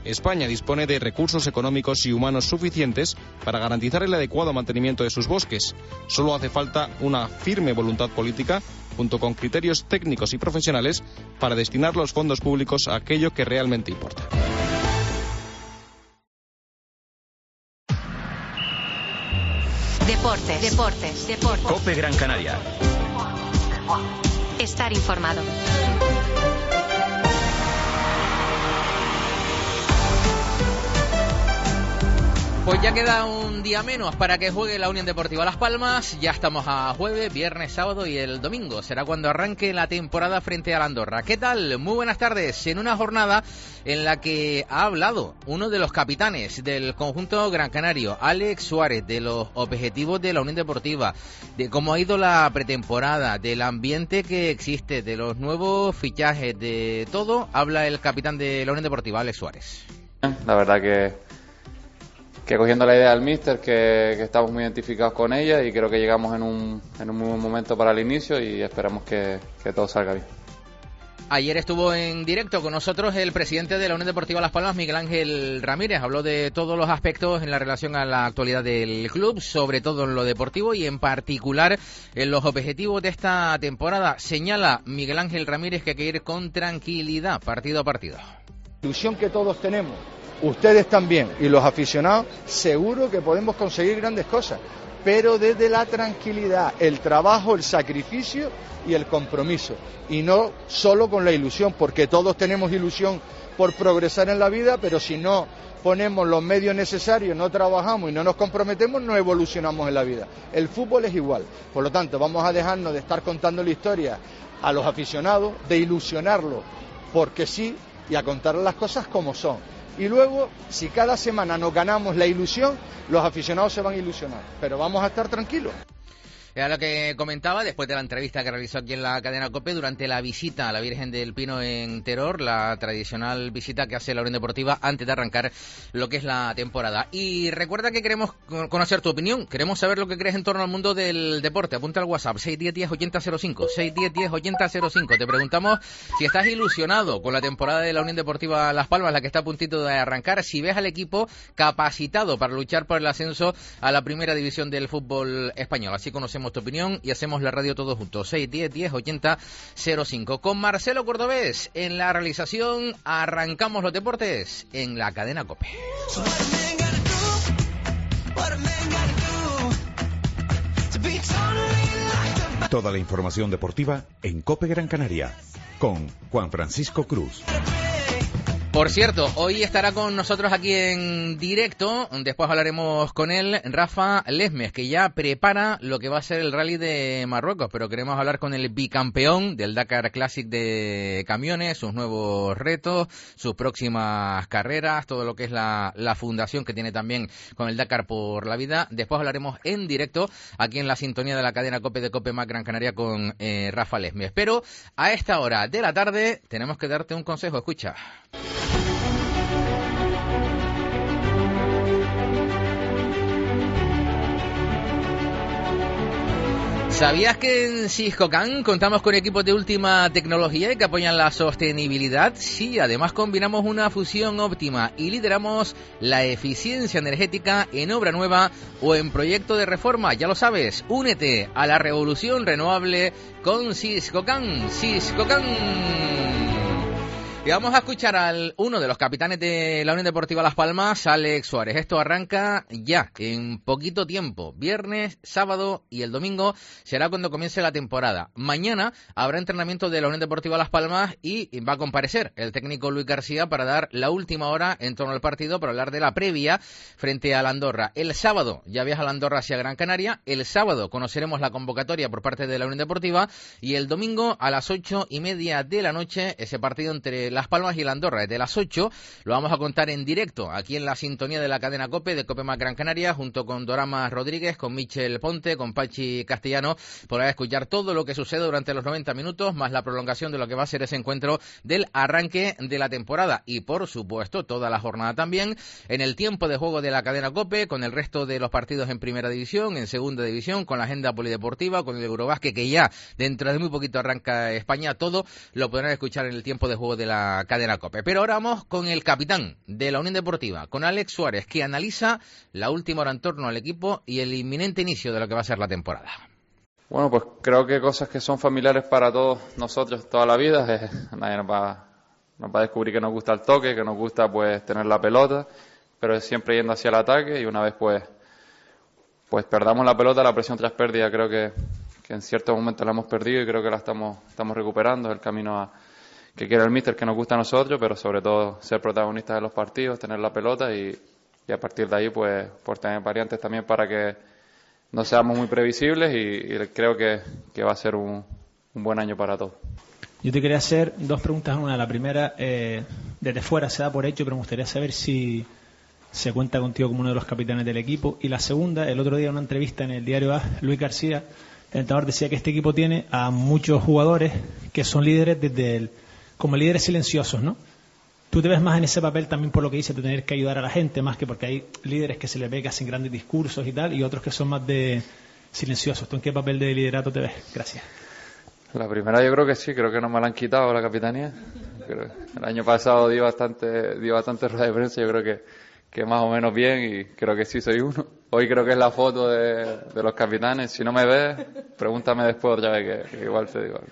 España dispone de recursos económicos y humanos suficientes para garantizar el adecuado mantenimiento de sus bosques. Solo hace falta una firme voluntad política, junto con criterios técnicos y profesionales, para destinar los fondos públicos a aquello que realmente importa. Deportes. COPE Gran Canaria. Estar informado. Pues ya queda un día menos para que juegue la Unión Deportiva Las Palmas. Ya estamos a jueves, viernes, sábado y el domingo. Será cuando arranque la temporada frente a la Andorra. ¿Qué tal? Muy buenas tardes. En una jornada en la que ha hablado uno de los capitanes del conjunto gran canario, Alex Suárez, de los objetivos de la Unión Deportiva, de cómo ha ido la pretemporada, del ambiente que existe, de los nuevos fichajes, de todo, habla el capitán de la Unión Deportiva, Alex Suárez. La verdad que cogiendo la idea del míster, que estamos muy identificados con ella y creo que llegamos en un muy buen momento para el inicio y esperamos que todo salga bien. Ayer estuvo en directo con nosotros el presidente de la Unión Deportiva Las Palmas, Miguel Ángel Ramírez. Habló de todos los aspectos en la relación a la actualidad del club, sobre todo en lo deportivo y en particular en los objetivos de esta temporada. Señala Miguel Ángel Ramírez que hay que ir con tranquilidad, partido a partido. La ilusión que todos tenemos, ustedes también y los aficionados, seguro que podemos conseguir grandes cosas, pero desde la tranquilidad, el trabajo, el sacrificio y el compromiso, y no solo con la ilusión, porque todos tenemos ilusión por progresar en la vida, pero si no ponemos los medios necesarios, no trabajamos y no nos comprometemos, no evolucionamos en la vida. El fútbol es igual, por lo tanto vamos a dejarnos de estar contando la historia a los aficionados, de ilusionarlos porque sí, y a contar las cosas como son. Y luego, si cada semana nos ganamos la ilusión, los aficionados se van a ilusionar, pero vamos a estar tranquilos. Era lo que comentaba después de la entrevista que realizó aquí en la cadena COPE durante la visita a la Virgen del Pino en Teror, la tradicional visita que hace la Unión Deportiva antes de arrancar lo que es la temporada. Y recuerda que queremos conocer tu opinión, queremos saber lo que crees en torno al mundo del deporte. Apunta al WhatsApp 610108005, 610108005. Te preguntamos si estás ilusionado con la temporada de la Unión Deportiva Las Palmas, la que está a puntito de arrancar, si ves al equipo capacitado para luchar por el ascenso a la primera división del fútbol español. Así conocemos tu opinión y hacemos la radio todos juntos. 610108005. Con Marcelo Cordobés en la realización, arrancamos los deportes en la cadena COPE. Toda la información deportiva en COPE Gran Canaria con Juan Francisco Cruz. Por cierto, hoy estará con nosotros aquí en directo, después hablaremos con él, Rafa Lesmes, que ya prepara lo que va a ser el Rally de Marruecos, pero queremos hablar con el bicampeón del Dakar Classic de camiones, sus nuevos retos, sus próximas carreras, todo lo que es la fundación que tiene también con el Dakar por la vida. Después hablaremos en directo aquí en la sintonía de la cadena COPE de COPE Más Gran Canaria con Rafa Lesmes. Pero a esta hora de la tarde tenemos que darte un consejo, escucha. ¿Sabías que en Siscocan contamos con equipos de última tecnología y que apoyan la sostenibilidad? Sí, además combinamos una fusión óptima y lideramos la eficiencia energética en obra nueva o en proyecto de reforma. Ya lo sabes, únete a la revolución renovable con Siscocan. Siscocan. Y vamos a escuchar al uno de los capitanes de la Unión Deportiva Las Palmas, Alex Suárez. Esto arranca ya, en poquito tiempo. Viernes, sábado y el domingo será cuando comience la temporada. Mañana habrá entrenamiento de la Unión Deportiva Las Palmas y va a comparecer el técnico Luis García para dar la última hora en torno al partido, para hablar de la previa frente a la Andorra. El sábado ya viaja la Andorra hacia Gran Canaria. El sábado conoceremos la convocatoria por parte de la Unión Deportiva y el domingo a las 8:30 de la noche ese partido entre Las Palmas y la Andorra. Desde las 8 lo vamos a contar en directo aquí en la sintonía de la cadena COPE de COPE Más Gran Canaria, junto con Dorama Rodríguez, con Michel Ponte, con Pachi Castellano. Podrás escuchar todo lo que sucede durante los 90 minutos, más la prolongación de lo que va a ser ese encuentro del arranque de la temporada. Y por supuesto toda la jornada también en el tiempo de juego de la cadena COPE, con el resto de los partidos en primera división, en segunda división, con la agenda polideportiva, con el Eurobásquet, que ya dentro de muy poquito arranca España. Todo lo podrán escuchar en el tiempo de juego de la la cadena COPE. Pero ahora vamos con el capitán de la Unión Deportiva, con Alex Suárez, que analiza la última hora en torno al equipo y el inminente inicio de lo que va a ser la temporada. Bueno, pues creo que cosas que son familiares para todos nosotros toda la vida. Nadie nos va a descubrir que nos gusta el toque, que nos gusta pues tener la pelota, pero siempre yendo hacia el ataque, y una vez pues perdamos la pelota, la presión tras pérdida creo que en ciertos momentos la hemos perdido y creo que la estamos recuperando. Es el camino que quiere el míster, que nos gusta a nosotros, pero sobre todo ser protagonistas de los partidos, tener la pelota y a partir de ahí pues tener variantes también para que no seamos muy previsibles y creo que va a ser un buen año para todos. Yo te quería hacer dos preguntas. Una, la primera, desde fuera se da por hecho, pero me gustaría saber si se cuenta contigo como uno de los capitanes del equipo. Y la segunda, el otro día en una entrevista en el diario AS, Luis García, el entrenador, decía que este equipo tiene a muchos jugadores que son líderes como líderes silenciosos, ¿no? ¿Tú te ves más en ese papel también por lo que dices de tener que ayudar a la gente, más que porque hay líderes que se les ve que hacen grandes discursos y tal, y otros que son más de silenciosos? ¿Tú en qué papel de liderato te ves? Gracias. La primera yo creo que sí, creo que no me la han quitado la capitanía. El año pasado di bastante rueda de prensa, yo creo que más o menos bien, y creo que sí soy uno. Hoy creo que es la foto de los capitanes. Si no me ves, pregúntame después otra vez, que igual te digo algo.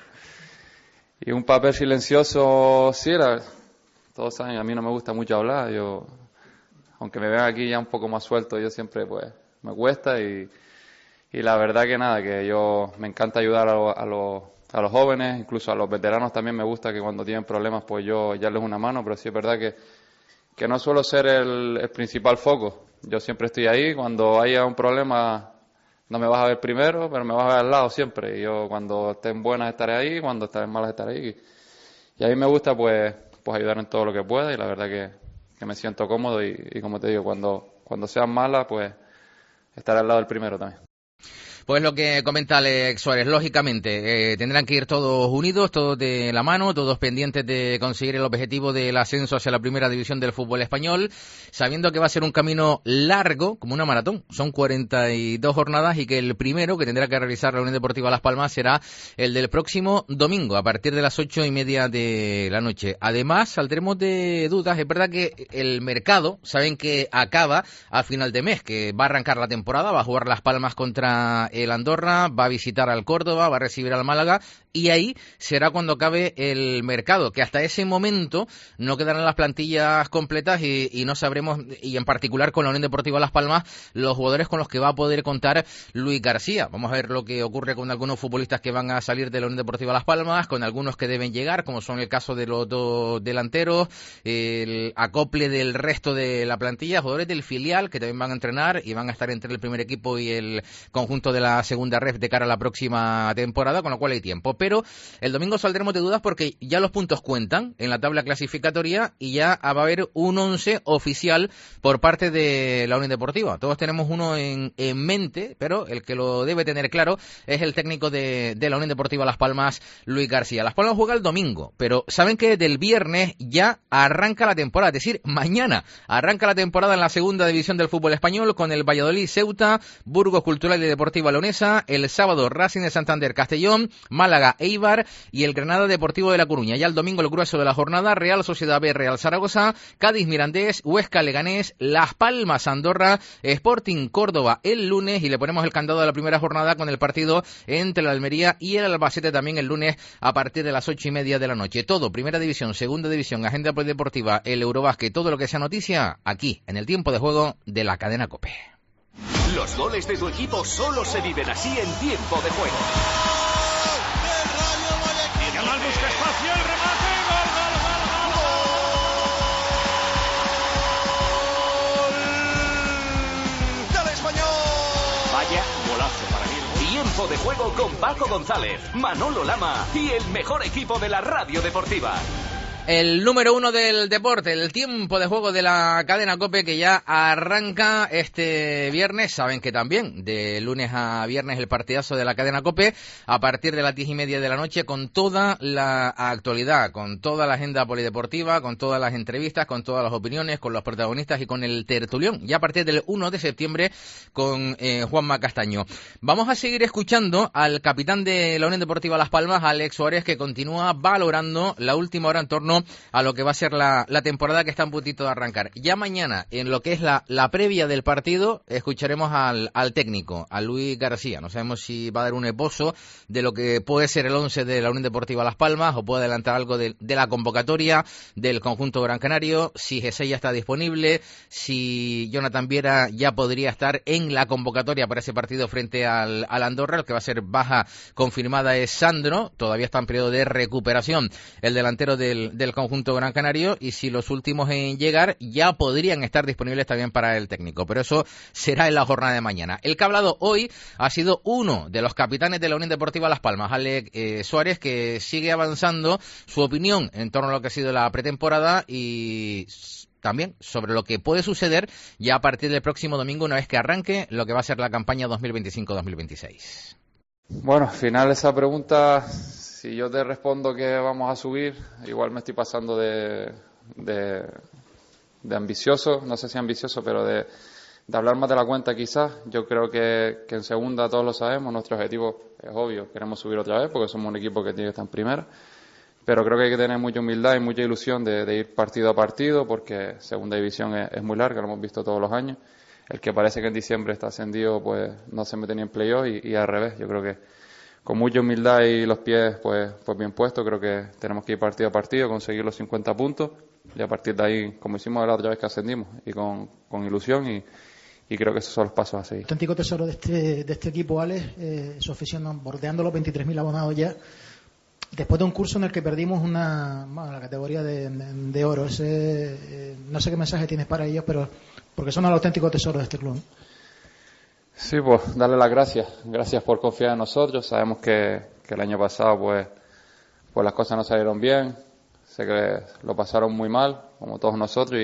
Y un papel silencioso, sí, todos saben, a mí no me gusta mucho hablar. Yo, aunque me vean aquí ya un poco más suelto, yo siempre pues me cuesta y la verdad que nada, que yo me encanta ayudar a los jóvenes, incluso a los veteranos también me gusta que cuando tienen problemas pues yo darles una mano, pero sí es verdad que no suelo ser el principal foco. Yo siempre estoy ahí, cuando haya un problema no me vas a ver primero, pero me vas a ver al lado siempre. Y yo cuando estén buenas estaré ahí, cuando estén malas estaré ahí. Y a mí me gusta pues ayudar en todo lo que pueda, y la verdad que me siento cómodo y como te digo, cuando sean malas pues estaré al lado del primero también. Pues lo que comenta Alex Suárez, lógicamente, tendrán que ir todos unidos, todos de la mano, todos pendientes de conseguir el objetivo del ascenso hacia la primera división del fútbol español, sabiendo que va a ser un camino largo, como una maratón. Son 42 jornadas y que el primero que tendrá que realizar la Unión Deportiva Las Palmas será el del próximo domingo, a partir de las 8:30 de la noche. Además, saldremos de dudas. Es verdad que el mercado, saben que acaba a final de mes, que va a arrancar la temporada, va a jugar Las Palmas contra el Andorra, va a visitar al Córdoba, va a recibir al Málaga, y ahí será cuando acabe el mercado, que hasta ese momento no quedarán las plantillas completas y no sabremos, y en particular con la Unión Deportiva Las Palmas, los jugadores con los que va a poder contar Luis García. Vamos a ver lo que ocurre con algunos futbolistas que van a salir de la Unión Deportiva Las Palmas, con algunos que deben llegar, como son el caso de los dos delanteros, el acople del resto de la plantilla, jugadores del filial que también van a entrenar y van a estar entre el primer equipo y el conjunto de la segunda ref de cara a la próxima temporada, con lo cual hay tiempo. Pero el domingo saldremos de dudas porque ya los puntos cuentan en la tabla clasificatoria y ya va a haber un 11 oficial por parte de la Unión Deportiva. Todos tenemos uno en mente, pero el que lo debe tener claro es el técnico de la Unión Deportiva Las Palmas, Luis García. Las Palmas juega el domingo, pero saben que desde el viernes ya arranca la temporada, es decir, mañana arranca la temporada en la segunda división del fútbol español con el Valladolid Ceuta, Burgos Cultural y Deportiva Leonesa, el sábado Racing de Santander Castellón, Málaga Eibar y el Granada Deportivo de La Coruña. Ya el domingo el grueso de la jornada, Real Sociedad B, Real Zaragoza, Cádiz Mirandés, Huesca Leganés, Las Palmas Andorra, Sporting Córdoba el lunes, y le ponemos el candado a la primera jornada con el partido entre la Almería y el Albacete también el lunes a partir de las 8:30 de la noche. Todo, primera división, segunda división, agenda polideportiva, el Eurobásquet, todo lo que sea noticia, aquí, en el tiempo de juego de la cadena COPE. Los goles de tu equipo solo se viven así en tiempo de juego. Yamal busca espacio, el remate, gol, ¡del Español! Vaya golazo para mí. Tiempo de juego con Paco González, Manolo Lama y el mejor equipo de la radio deportiva. El número 1 del deporte, el tiempo de juego de la cadena COPE, que ya arranca este viernes. Saben que también de lunes a viernes el partidazo de la cadena COPE a partir de las 10:30 de la noche, con toda la actualidad, con toda la agenda polideportiva, con todas las entrevistas, con todas las opiniones, con los protagonistas y con el tertulión, ya a partir del 1 de septiembre con Juanma Castaño. Vamos a seguir escuchando al capitán de la Unión Deportiva Las Palmas, Alex Suárez, que continúa valorando la última hora en torno torno a lo que va a ser la temporada que está un puntito de arrancar. Ya mañana, en lo que es la previa del partido, escucharemos al técnico, a Luis García. No sabemos si va a dar un esbozo de lo que puede ser el 11 de la Unión Deportiva Las Palmas, o puede adelantar algo de la convocatoria del conjunto gran canario, si José ya está disponible, si Jonathan Viera ya podría estar en la convocatoria para ese partido frente al Andorra. El que va a ser baja confirmada es Sandro, todavía está en periodo de recuperación el delantero del conjunto gran canario, y si los últimos en llegar ya podrían estar disponibles también para el técnico, pero eso será en la jornada de mañana. El que ha hablado hoy ha sido uno de los capitanes de la Unión Deportiva Las Palmas, Alex Suárez, que sigue avanzando su opinión en torno a lo que ha sido la pretemporada y también sobre lo que puede suceder ya a partir del próximo domingo, una vez que arranque lo que va a ser la campaña 2025-2026. Bueno, al final esa pregunta, si yo te respondo que vamos a subir, igual me estoy pasando de ambicioso, no sé si ambicioso, pero de hablar más de la cuenta quizás. Yo creo que en segunda todos lo sabemos, nuestro objetivo es obvio, queremos subir otra vez porque somos un equipo que tiene que estar en primera, pero creo que hay que tener mucha humildad y mucha ilusión de ir partido a partido, porque segunda división es muy larga, lo hemos visto todos los años. El que parece que en diciembre está ascendido pues no se mete ni en playoff y al revés. Yo creo que con mucha humildad y los pies pues bien puestos, creo que tenemos que ir partido a partido, conseguir los 50 puntos y a partir de ahí, como hicimos la otra vez que ascendimos, y con ilusión y creo que esos son los pasos a seguir. Auténtico tesoro de este equipo, Alex, su afición bordeando los 23.000 abonados ya, después de un curso en el que perdimos la categoría de oro. No sé qué mensaje tienes para ellos, pero porque son el auténtico tesoro de este club. Sí, pues darle las gracias por confiar en nosotros. Sabemos que el año pasado pues las cosas no salieron bien, sé que lo pasaron muy mal, como todos nosotros,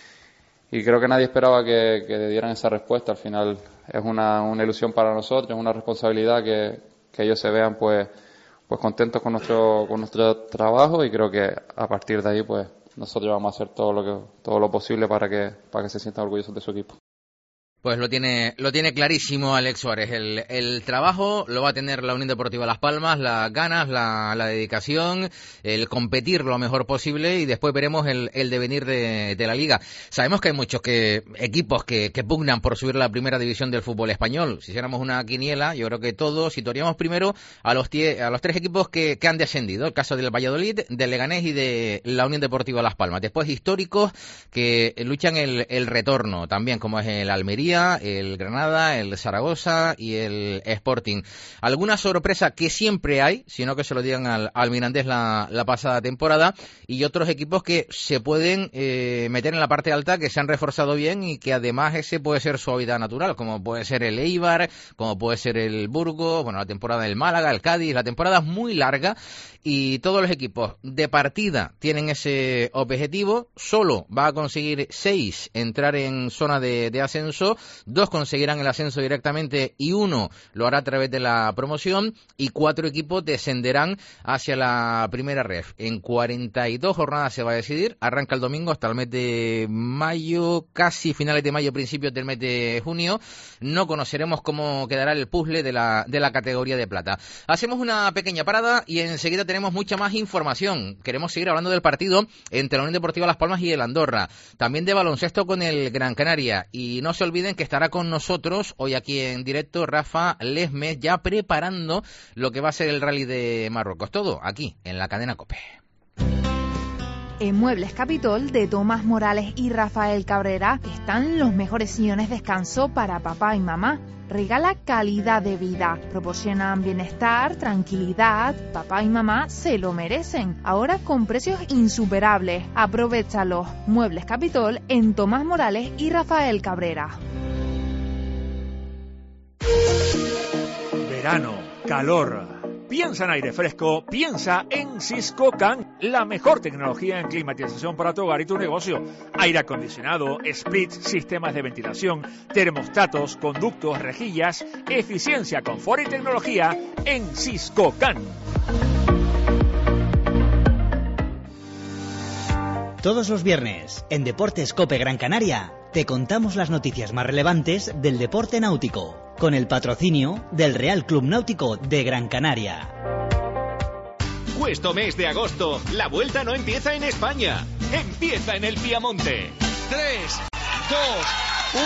y creo que nadie esperaba que dieran esa respuesta. Al final es una ilusión para nosotros, es una responsabilidad que ellos se vean pues contentos con nuestro trabajo, y creo que a partir de ahí pues nosotros vamos a hacer todo lo posible para que se sientan orgullosos de su equipo. Pues lo tiene clarísimo Alex Suárez. El trabajo lo va a tener la Unión Deportiva Las Palmas, las ganas, la dedicación, el competir lo mejor posible, y después veremos el devenir de la liga. Sabemos que hay muchos equipos que pugnan por subir a la primera división del fútbol español. Si hiciéramos una quiniela, yo creo que todos situaríamos primero a los tres equipos que han descendido. El caso del Valladolid, del Leganés y de la Unión Deportiva Las Palmas. Después históricos que luchan el retorno también, como es el Almería, el Granada, el Zaragoza y el Sporting. Alguna sorpresa que siempre hay, sino que se lo digan al Mirandés la pasada temporada, y otros equipos que se pueden meter en la parte alta, que se han reforzado bien y que además ese puede ser su hábitat natural, como puede ser el Eibar, como puede ser el Burgos, bueno, la temporada del Málaga, el Cádiz. La temporada es muy larga y todos los equipos de partida tienen ese objetivo. Solo va a conseguir 6 entrar en zona de ascenso, 2 conseguirán el ascenso directamente y 1 lo hará a través de la promoción, y 4 equipos descenderán hacia la primera ref. En 42 jornadas se va a decidir, arranca el domingo hasta el mes de mayo, casi finales de mayo, principios del mes de junio. No conoceremos cómo quedará el puzzle de la categoría de plata. Hacemos una pequeña parada y enseguida tenemos mucha más información. Queremos seguir hablando del partido entre la Unión Deportiva Las Palmas y el Andorra, también de baloncesto con el Gran Canaria, y no se olviden que estará con nosotros hoy aquí en directo Rafa Lesmes, ya preparando lo que va a ser el Rally de Marruecos. Todo aquí en la cadena COPE. En Muebles Capitol de Tomás Morales y Rafael Cabrera están los mejores sillones de descanso para papá y mamá. Regala calidad de vida, proporcionan bienestar, tranquilidad. Papá y mamá se lo merecen. Ahora con precios insuperables. Aprovéchalos. Muebles Capitol en Tomás Morales y Rafael Cabrera. Verano, calor. Piensa en aire fresco, piensa en Siscocan, la mejor tecnología en climatización para tu hogar y tu negocio. Aire acondicionado, splits, sistemas de ventilación, termostatos, conductos, rejillas, eficiencia, confort y tecnología en Siscocan. Todos los viernes, en Deportes COPE Gran Canaria, te contamos las noticias más relevantes del deporte náutico, con el patrocinio del Real Club Náutico de Gran Canaria. Supuesto mes de agosto, la vuelta no empieza en España, empieza en el Piamonte. 3, 2, 1...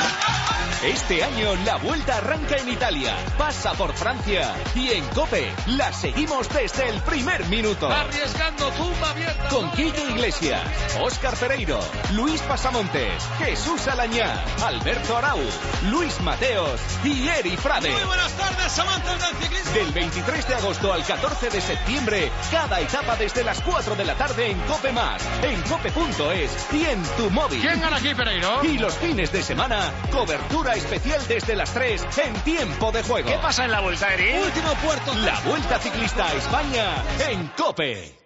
Este año la vuelta arranca en Italia, pasa por Francia y en COPE la seguimos desde el primer minuto. Arriesgando, tumba abierta. Con Quique Iglesias, Óscar Pereiro, Luis Pasamontes, Jesús Alañá, Alberto Arau, Luis Mateos y Eri Frade. Muy buenas tardes, amantes del ciclismo. Del 23 de agosto al 14 de septiembre, cada etapa desde las 4 de la tarde en COPE+, en cope.es y en tu móvil. ¿Quién gana aquí, Pereiro? Y los fines de semana, cobertura especial desde las 3 en tiempo de juego. ¿Qué pasa en la vuelta, Eri? Último puerto. La Vuelta Ciclista a España en COPE.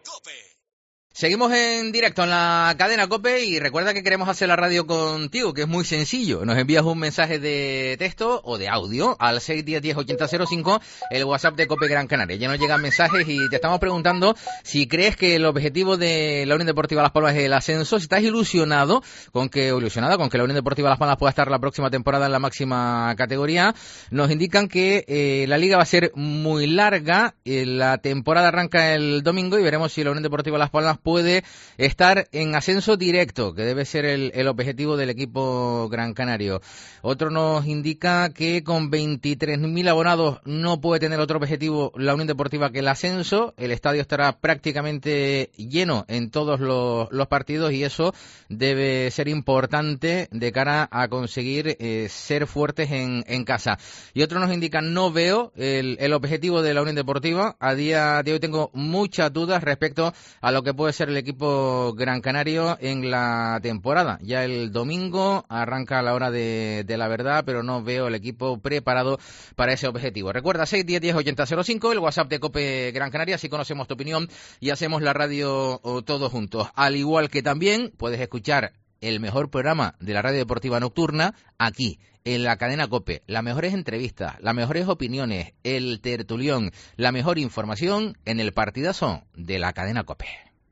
Seguimos en directo en la cadena COPE y recuerda que queremos hacer la radio contigo, que es muy sencillo. Nos envías un mensaje de texto o de audio al 610-10-8005, el WhatsApp de COPE Gran Canaria. Ya nos llegan mensajes y te estamos preguntando si crees que el objetivo de la Unión Deportiva Las Palmas es el ascenso, si estás ilusionada con que la Unión Deportiva Las Palmas pueda estar la próxima temporada en la máxima categoría. Nos indican que la liga va a ser muy larga, la temporada arranca el domingo y veremos si la Unión Deportiva Las Palmas puede estar en ascenso directo, que debe ser el objetivo del equipo gran canario. Otro nos indica que con 23.000 abonados no puede tener otro objetivo la Unión Deportiva que el ascenso. El estadio estará prácticamente lleno en todos los partidos y eso debe ser importante de cara a conseguir ser fuertes en casa. Y otro nos indica, no veo el objetivo de la Unión Deportiva. A día de hoy tengo muchas dudas respecto a lo que puede ser el equipo gran canario en la temporada. Ya el domingo arranca la hora de la verdad, pero no veo el equipo preparado para ese objetivo. Recuerda, 610-10-8005, el WhatsApp de COPE Gran Canaria, así conocemos tu opinión y hacemos la radio todos juntos. Al igual que también puedes escuchar el mejor programa de la radio deportiva nocturna aquí, en la cadena COPE. Las mejores entrevistas, las mejores opiniones, el tertulión, la mejor información en el partidazo de la cadena COPE.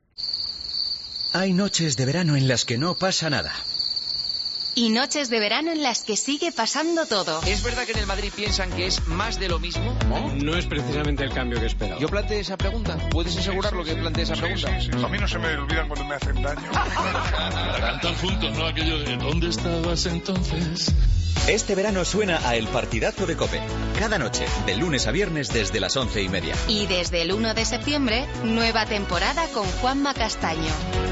Hay noches de verano en las que no pasa nada. Y noches de verano en las que sigue pasando todo. ¿Es verdad que en el Madrid piensan que es más de lo mismo? No es precisamente el cambio que esperaba. Yo planteé esa pregunta. ¿Puedes asegurar lo que planteé esa pregunta? Sí. A mí no se me olvidan cuando me hacen daño. Para cantar juntos, ¿no? Aquello de ¿dónde estabas entonces? Este verano suena a El Partidazo de COPE. Cada noche, de lunes a viernes desde las 11:30. Y desde el 1 de septiembre, nueva temporada con Juanma Castaño.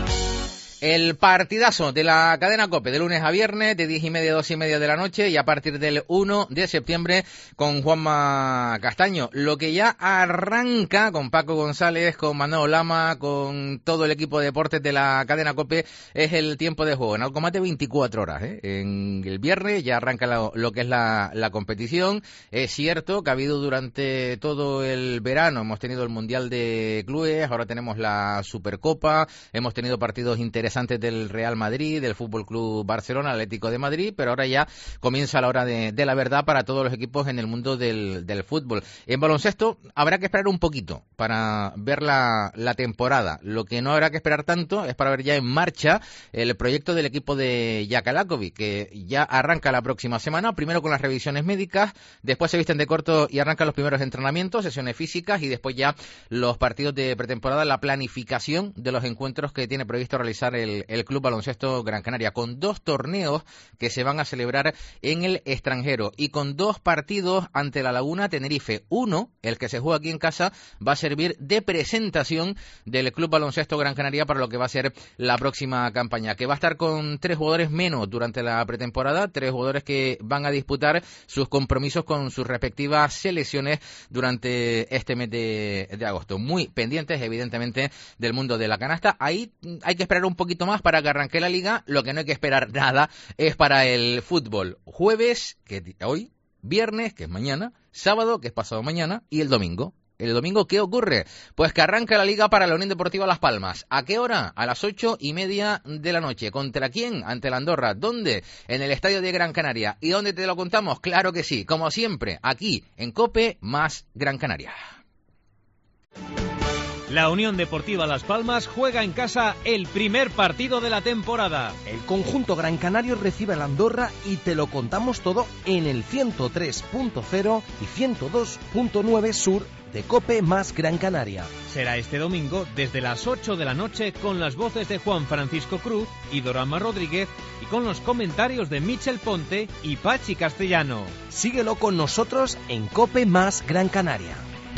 El partidazo de la cadena COPE de lunes a viernes de 10:30 a 2:30 de la noche y a partir del 1 de septiembre con Juanma Castaño. Lo que ya arranca con Paco González, con Manolo Lama, con todo el equipo de deportes de la cadena COPE es el tiempo de juego. En algo más de 24 horas. En el viernes ya arranca lo que es la competición. Es cierto que ha habido durante todo el verano, hemos tenido el Mundial de Clubes, ahora tenemos la Supercopa, hemos tenido partidos interesantes del Real Madrid, del Fútbol Club Barcelona, Atlético de Madrid, pero ahora ya comienza la hora de la verdad para todos los equipos en el mundo del fútbol. En baloncesto habrá que esperar un poquito para ver la temporada. Lo que no habrá que esperar tanto es para ver ya en marcha el proyecto del equipo de Jakalakovic, que ya arranca la próxima semana, primero con las revisiones médicas, después se visten de corto y arrancan los primeros entrenamientos, sesiones físicas y después ya los partidos de pretemporada, la planificación de los encuentros que tiene previsto realizar el Club Baloncesto Gran Canaria, con 2 torneos que se van a celebrar en el extranjero y con 2 partidos ante la Laguna Tenerife. Uno, el que se juega aquí en casa, va a servir de presentación del Club Baloncesto Gran Canaria para lo que va a ser la próxima campaña, que va a estar con 3 jugadores menos durante la pretemporada, 3 jugadores que van a disputar sus compromisos con sus respectivas selecciones durante este mes de agosto. Muy pendientes, evidentemente, del mundo de la canasta. Ahí hay que esperar un poquito más para que arranque la liga. Lo que no hay que esperar nada es para el fútbol. Jueves, que es hoy, viernes, que es mañana, sábado, que es pasado mañana, y el domingo. ¿El domingo qué ocurre? Pues que arranca la liga para la Unión Deportiva Las Palmas. ¿A qué hora? A las 8:30 de la noche. ¿Contra quién? Ante la Andorra. ¿Dónde? En el Estadio de Gran Canaria. ¿Y dónde te lo contamos? Claro que sí, como siempre, aquí en COPE más Gran Canaria. La Unión Deportiva Las Palmas juega en casa el primer partido de la temporada. El conjunto gran canario recibe a la Andorra y te lo contamos todo en el 103.0 y 102.9 Sur de COPE más Gran Canaria. Será este domingo desde las 8 de la noche con las voces de Juan Francisco Cruz y Dorama Rodríguez y con los comentarios de Michel Ponte y Pachi Castellano. Síguelo con nosotros en COPE más Gran Canaria.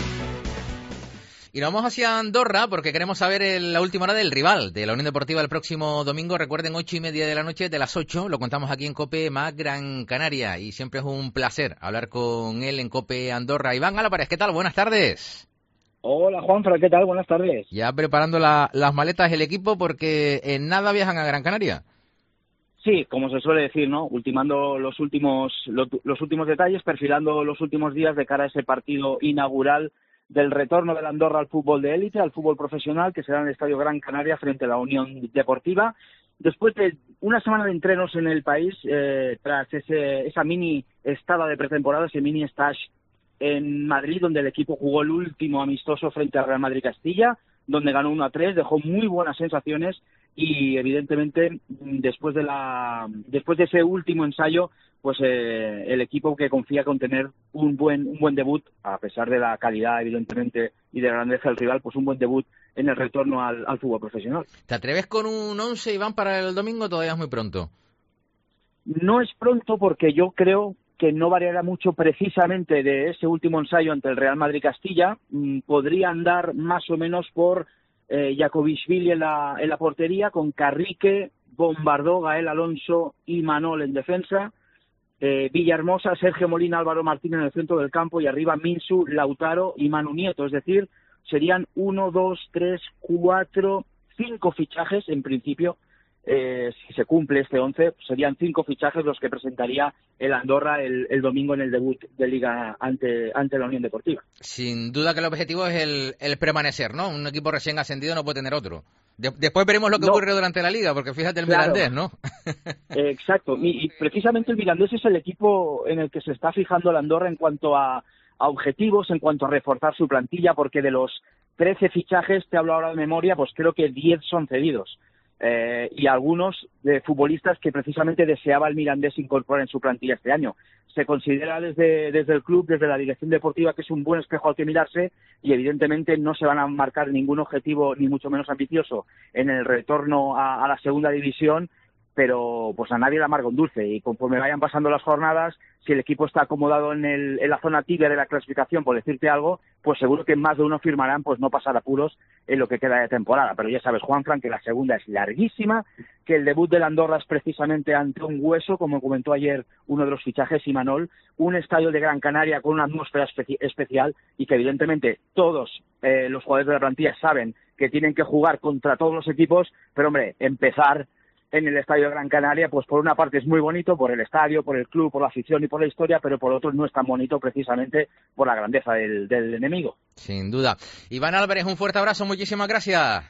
Y nos vamos hacia Andorra porque queremos saber la última hora del rival de la Unión Deportiva el próximo domingo. Recuerden, 8:30 de la noche, de las 8, lo contamos aquí en COPE más Gran Canaria. Y siempre es un placer hablar con él en COPE Andorra. Iván Álvarez, ¿qué tal? Buenas tardes. Hola Juanfran, ¿qué tal? Buenas tardes. Ya preparando las maletas del equipo porque en nada viajan a Gran Canaria. Sí, como se suele decir, ¿no? Ultimando los últimos detalles, perfilando los últimos días de cara a ese partido inaugural del retorno de la Andorra al fútbol de élite, al fútbol profesional, que será en el Estadio Gran Canaria frente a la Unión Deportiva. Después de una semana de entrenos en el país, tras esa mini estada de pretemporada, ese mini stage en Madrid, donde el equipo jugó el último amistoso frente al Real Madrid Castilla, donde ganó 1-3, dejó muy buenas sensaciones y evidentemente después de ese último ensayo, pues el equipo que confía con tener un buen debut, a pesar de la calidad evidentemente y de la grandeza del rival, pues un buen debut en el retorno al fútbol profesional. ¿Te atreves con un 11, Iván, para el domingo? Todavía es muy pronto. No es pronto porque yo creo que no variará mucho precisamente de ese último ensayo ante el Real Madrid Castilla. Podría andar más o menos por Jakobishvili en la portería, con Carrique, Bombardó, Gael Alonso y Manol en defensa. Villahermosa, Sergio Molina, Álvaro Martín en el centro del campo y arriba Minsu, Lautaro y Manu Nieto. Es decir, serían 1, 2, 3, 4, 5 fichajes en principio. Si se cumple este 11, serían 5 fichajes los que presentaría el Andorra el domingo en el debut de Liga ante la Unión Deportiva. Sin duda que el objetivo es el permanecer, ¿no? Un equipo recién ascendido no puede tener otro. Después veremos lo que ocurre durante la Liga, porque fíjate el Mirandés, ¿no? Exacto, y precisamente el Mirandés es el equipo en el que se está fijando el Andorra en cuanto a objetivos, en cuanto a reforzar su plantilla, porque de los 13 fichajes, te hablo ahora de memoria, pues creo que 10 son cedidos. Y algunos de futbolistas que precisamente deseaba el Mirandés incorporar en su plantilla este año. Se considera desde el club, desde la dirección deportiva, que es un buen espejo al que mirarse y evidentemente no se van a marcar ningún objetivo, ni mucho menos ambicioso, en el retorno a la segunda división, pero pues a nadie le amarga un dulce y conforme vayan pasando las jornadas, si el equipo está acomodado en la zona tibia de la clasificación, por decirte algo, pues seguro que más de uno firmarán pues no pasar apuros en lo que queda de temporada. Pero ya sabes, Juanfran, que la segunda es larguísima, que el debut del Andorra es precisamente ante un hueso, como comentó ayer uno de los fichajes, Imanol, un estadio de Gran Canaria con una atmósfera especial y que evidentemente todos los jugadores de la plantilla saben que tienen que jugar contra todos los equipos, pero hombre, empezar en el Estadio de Gran Canaria, pues por una parte es muy bonito, por el estadio, por el club, por la afición y por la historia, pero por otro no es tan bonito precisamente por la grandeza del enemigo. Sin duda. Iván Álvarez, un fuerte abrazo, muchísimas gracias.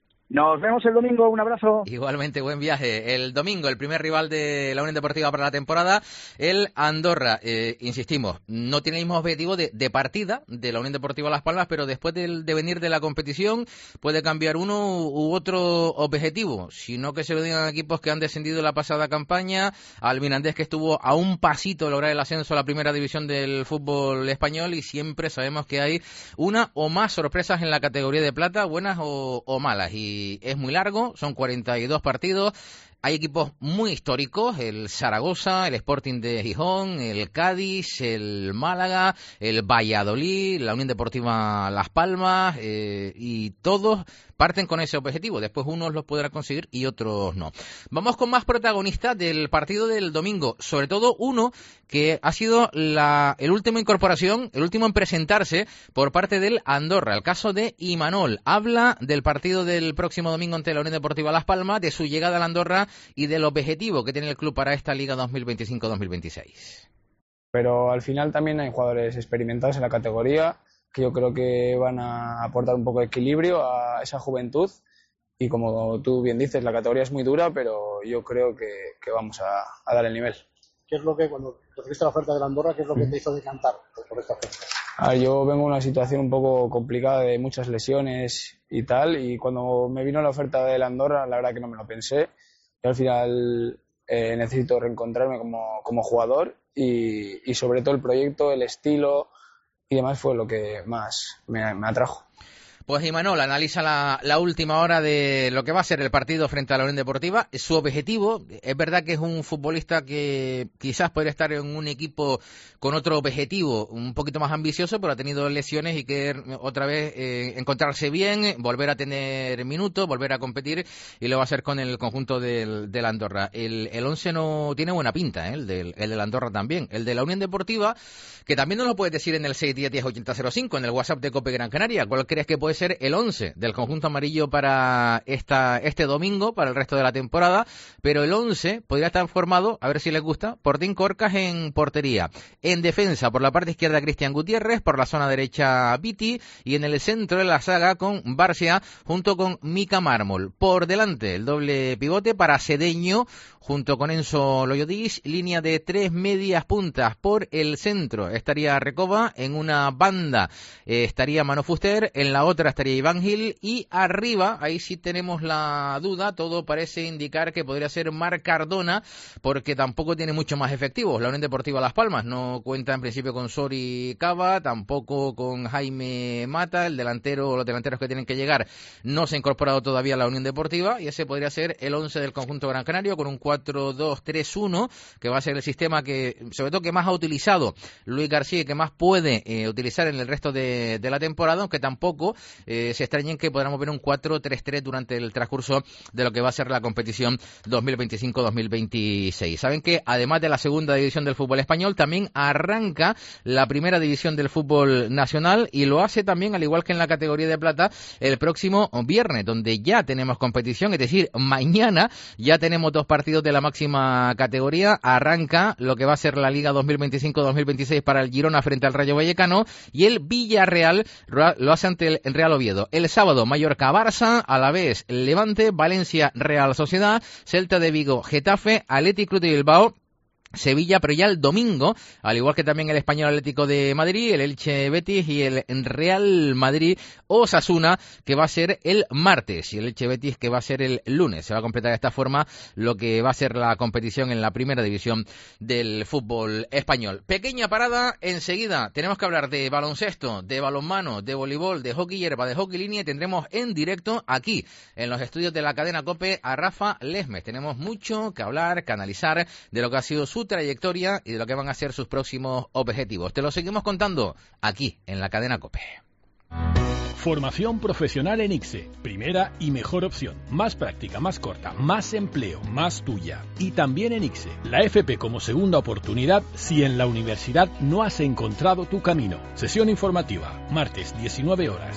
Nos vemos el domingo, un abrazo. Igualmente, buen viaje. El domingo, el primer rival de la Unión Deportiva para la temporada, el Andorra. Insistimos, no tiene el mismo objetivo de partida de la Unión Deportiva Las Palmas, pero después del devenir de la competición puede cambiar uno u otro objetivo, sino que se lo digan a equipos que han descendido la pasada campaña, al Mirandés, que estuvo a un pasito de lograr el ascenso a la primera división del fútbol español, y siempre sabemos que hay una o más sorpresas en la categoría de plata, buenas o malas, y es muy largo, son 42 partidos. Hay equipos muy históricos, el Zaragoza, el Sporting de Gijón, el Cádiz, el Málaga, el Valladolid, la Unión Deportiva Las Palmas, y todos parten con ese objetivo. Después unos los podrán conseguir y otros no. Vamos con más protagonistas del partido del domingo, sobre todo uno que ha sido el último incorporación, el último en presentarse por parte del Andorra, el caso de Imanol. Habla del partido del próximo domingo ante la Unión Deportiva Las Palmas, de su llegada al Andorra y del objetivo que tiene el club para esta Liga 2025-2026. Pero al final también hay jugadores experimentados en la categoría que yo creo que van a aportar un poco de equilibrio a esa juventud, y como tú bien dices, la categoría es muy dura, pero yo creo que vamos a dar el nivel. ¿Qué es lo que, cuando recibiste la oferta de Andorra, qué es lo que te hizo decantar por esta oferta? Yo vengo de una situación un poco complicada de muchas lesiones y tal, y cuando me vino la oferta de Andorra, la verdad que no me lo pensé. Yo al final necesito reencontrarme como jugador y sobre todo el proyecto, el estilo demás fue lo que más me atrajo. Pues Imanol analiza la última hora de lo que va a ser el partido frente a la Unión Deportiva. Su objetivo, es verdad que es un futbolista que quizás podría estar en un equipo con otro objetivo un poquito más ambicioso, pero ha tenido lesiones y quiere otra vez encontrarse bien, volver a tener minutos, volver a competir, y lo va a hacer con el conjunto del Andorra. El 11 no tiene buena pinta, el del Andorra también. El de la Unión Deportiva, que también nos lo puedes decir en el 610-10-80-05, en el WhatsApp de COPE Gran Canaria. ¿Cuál crees que puede ser el 11 del conjunto amarillo para este domingo, para el resto de la temporada? Pero el 11 podría estar formado, a ver si les gusta, por Dean Corcas en portería. En defensa, por la parte izquierda, Cristian Gutiérrez, por la zona derecha, Viti, y en el centro de la saga con Barcia junto con Mika Mármol. Por delante, el doble pivote para Sedeño junto con Enzo Loyodis, línea de 3 medias puntas. Por el centro estaría Recoba, en una banda estaría Mano Fuster, en la otra estaría Iván Gil, y arriba, ahí sí tenemos la duda, todo parece indicar que podría ser Marc Cardona, porque tampoco tiene mucho más efectivos. La Unión Deportiva Las Palmas no cuenta en principio con Sori Cava, tampoco con Jaime Mata, los delanteros que tienen que llegar no se ha incorporado todavía a la Unión Deportiva, y ese podría ser el 11 del conjunto Gran Canario, con un 4-2-3-1, que va a ser el sistema que, sobre todo, que más ha utilizado Luis García y que más puede utilizar en el resto de la temporada, aunque tampoco se extrañen que podamos ver un 4-3-3 durante el transcurso de lo que va a ser la competición 2025-2026. Saben que además de la segunda división del fútbol español, también arranca la primera división del fútbol nacional, y lo hace también, al igual que en la categoría de plata, el próximo viernes, donde ya tenemos competición, es decir, mañana ya tenemos 2 partidos de la máxima categoría. Arranca lo que va a ser la Liga 2025-2026 para el Girona frente al Rayo Vallecano, y el Villarreal lo hace ante el Real Oviedo. El sábado, Mallorca-Barça, Alavés, Levante, Valencia, Real Sociedad, Celta de Vigo, Getafe, Athletic Club de Bilbao, Sevilla, pero ya el domingo, al igual que también el Español Atlético de Madrid, el Elche Betis y el Real Madrid Osasuna, que va a ser el martes, y el Elche Betis, que va a ser el lunes. Se va a completar de esta forma lo que va a ser la competición en la primera división del fútbol español. Pequeña parada, enseguida tenemos que hablar de baloncesto, de balonmano, de voleibol, de hockey hierba, de hockey línea, y tendremos en directo aquí en los estudios de la cadena COPE a Rafa Lesmes. Tenemos mucho que hablar, que analizar de lo que ha sido su trayectoria y de lo que van a ser sus próximos objetivos. Te lo seguimos contando aquí en la cadena COPE. Formación profesional en ICSE. Primera y mejor opción. Más práctica, más corta, más empleo, más tuya. Y también en ICSE. La FP como segunda oportunidad si en la universidad no has encontrado tu camino. Sesión informativa. Martes, 19 horas.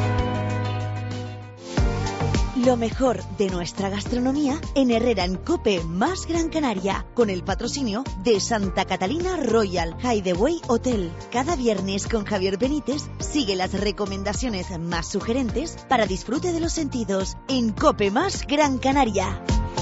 Lo mejor de nuestra gastronomía en Herrera en COPE más Gran Canaria, con el patrocinio de Santa Catalina Royal Hideaway Hotel. Cada viernes con Javier Benítez sigue las recomendaciones más sugerentes para disfrute de los sentidos en COPE más Gran Canaria.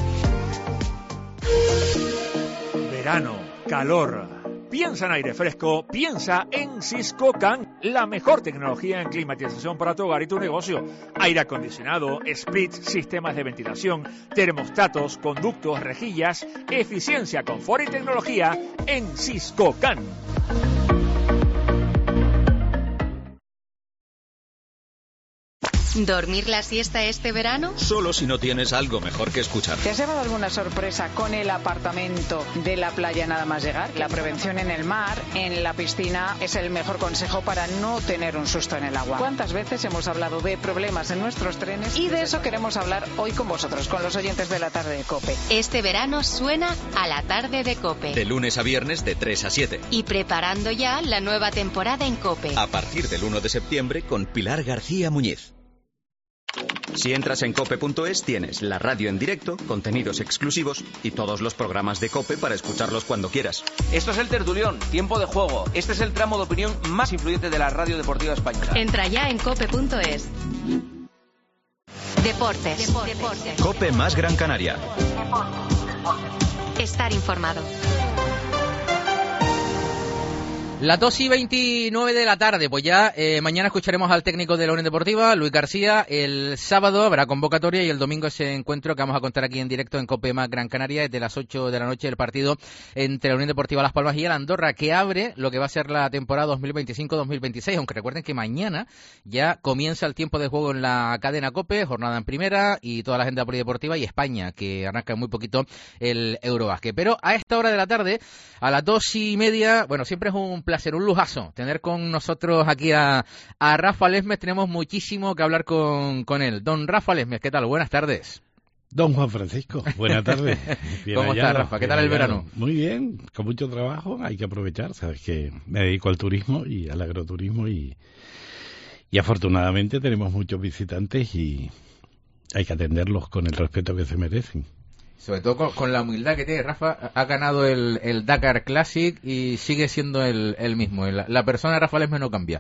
Verano, calor. Piensa en aire fresco, piensa en Siscocan, la mejor tecnología en climatización para tu hogar y tu negocio. Aire acondicionado, splits, sistemas de ventilación, termostatos, conductos, rejillas, eficiencia, confort y tecnología en Siscocan. ¿Dormir la siesta este verano? Solo si no tienes algo mejor que escuchar. ¿Te has llevado alguna sorpresa con el apartamento de la playa nada más llegar? La prevención en el mar, en la piscina, es el mejor consejo para no tener un susto en el agua. ¿Cuántas veces hemos hablado de problemas en nuestros trenes? Y de eso queremos hablar hoy con vosotros, con los oyentes de la tarde de COPE. Este verano suena a la tarde de COPE. De lunes a viernes de 3 a 7. Y preparando ya la nueva temporada en COPE. A partir del 1 de septiembre con Pilar García Muñiz. Si entras en cope.es tienes la radio en directo, contenidos exclusivos y todos los programas de COPE para escucharlos cuando quieras. Esto es el Tertulión, tiempo de juego. Este es el tramo de opinión más influyente de la radio deportiva española. Entra ya en cope.es. Deportes. COPE más Gran Canaria. Estar informado. Las 2:29 de la tarde, pues ya mañana escucharemos al técnico de la Unión Deportiva, Luis García. El sábado habrá convocatoria y el domingo ese encuentro que vamos a contar aquí en directo en COPE más Gran Canaria desde las 8 de la noche, el partido entre la Unión Deportiva Las Palmas y el Andorra, que abre lo que va a ser la temporada 2025-2026, aunque recuerden que mañana ya comienza el tiempo de juego en la cadena COPE, jornada en primera y toda la agenda polideportiva, y España, que arranca muy poquito el Eurobásquet. Pero a esta hora de la tarde, a las 2:30, bueno, siempre es un placer, un lujazo tener con nosotros aquí a Rafa Lesmes. Tenemos muchísimo que hablar con él. Don Rafa Lesmes, ¿qué tal? Buenas tardes. Don Juan Francisco, buenas tardes. ¿Cómo está, Rafa? ¿Qué tal el verano? Muy bien, con mucho trabajo, hay que aprovechar. Sabes que me dedico al turismo y al agroturismo y afortunadamente tenemos muchos visitantes y hay que atenderlos con el respeto que se merecen. Sobre todo con la humildad que tiene Rafa. Ha ganado el Dakar Classic y sigue siendo el mismo. La persona de Rafa Lesmes no cambia.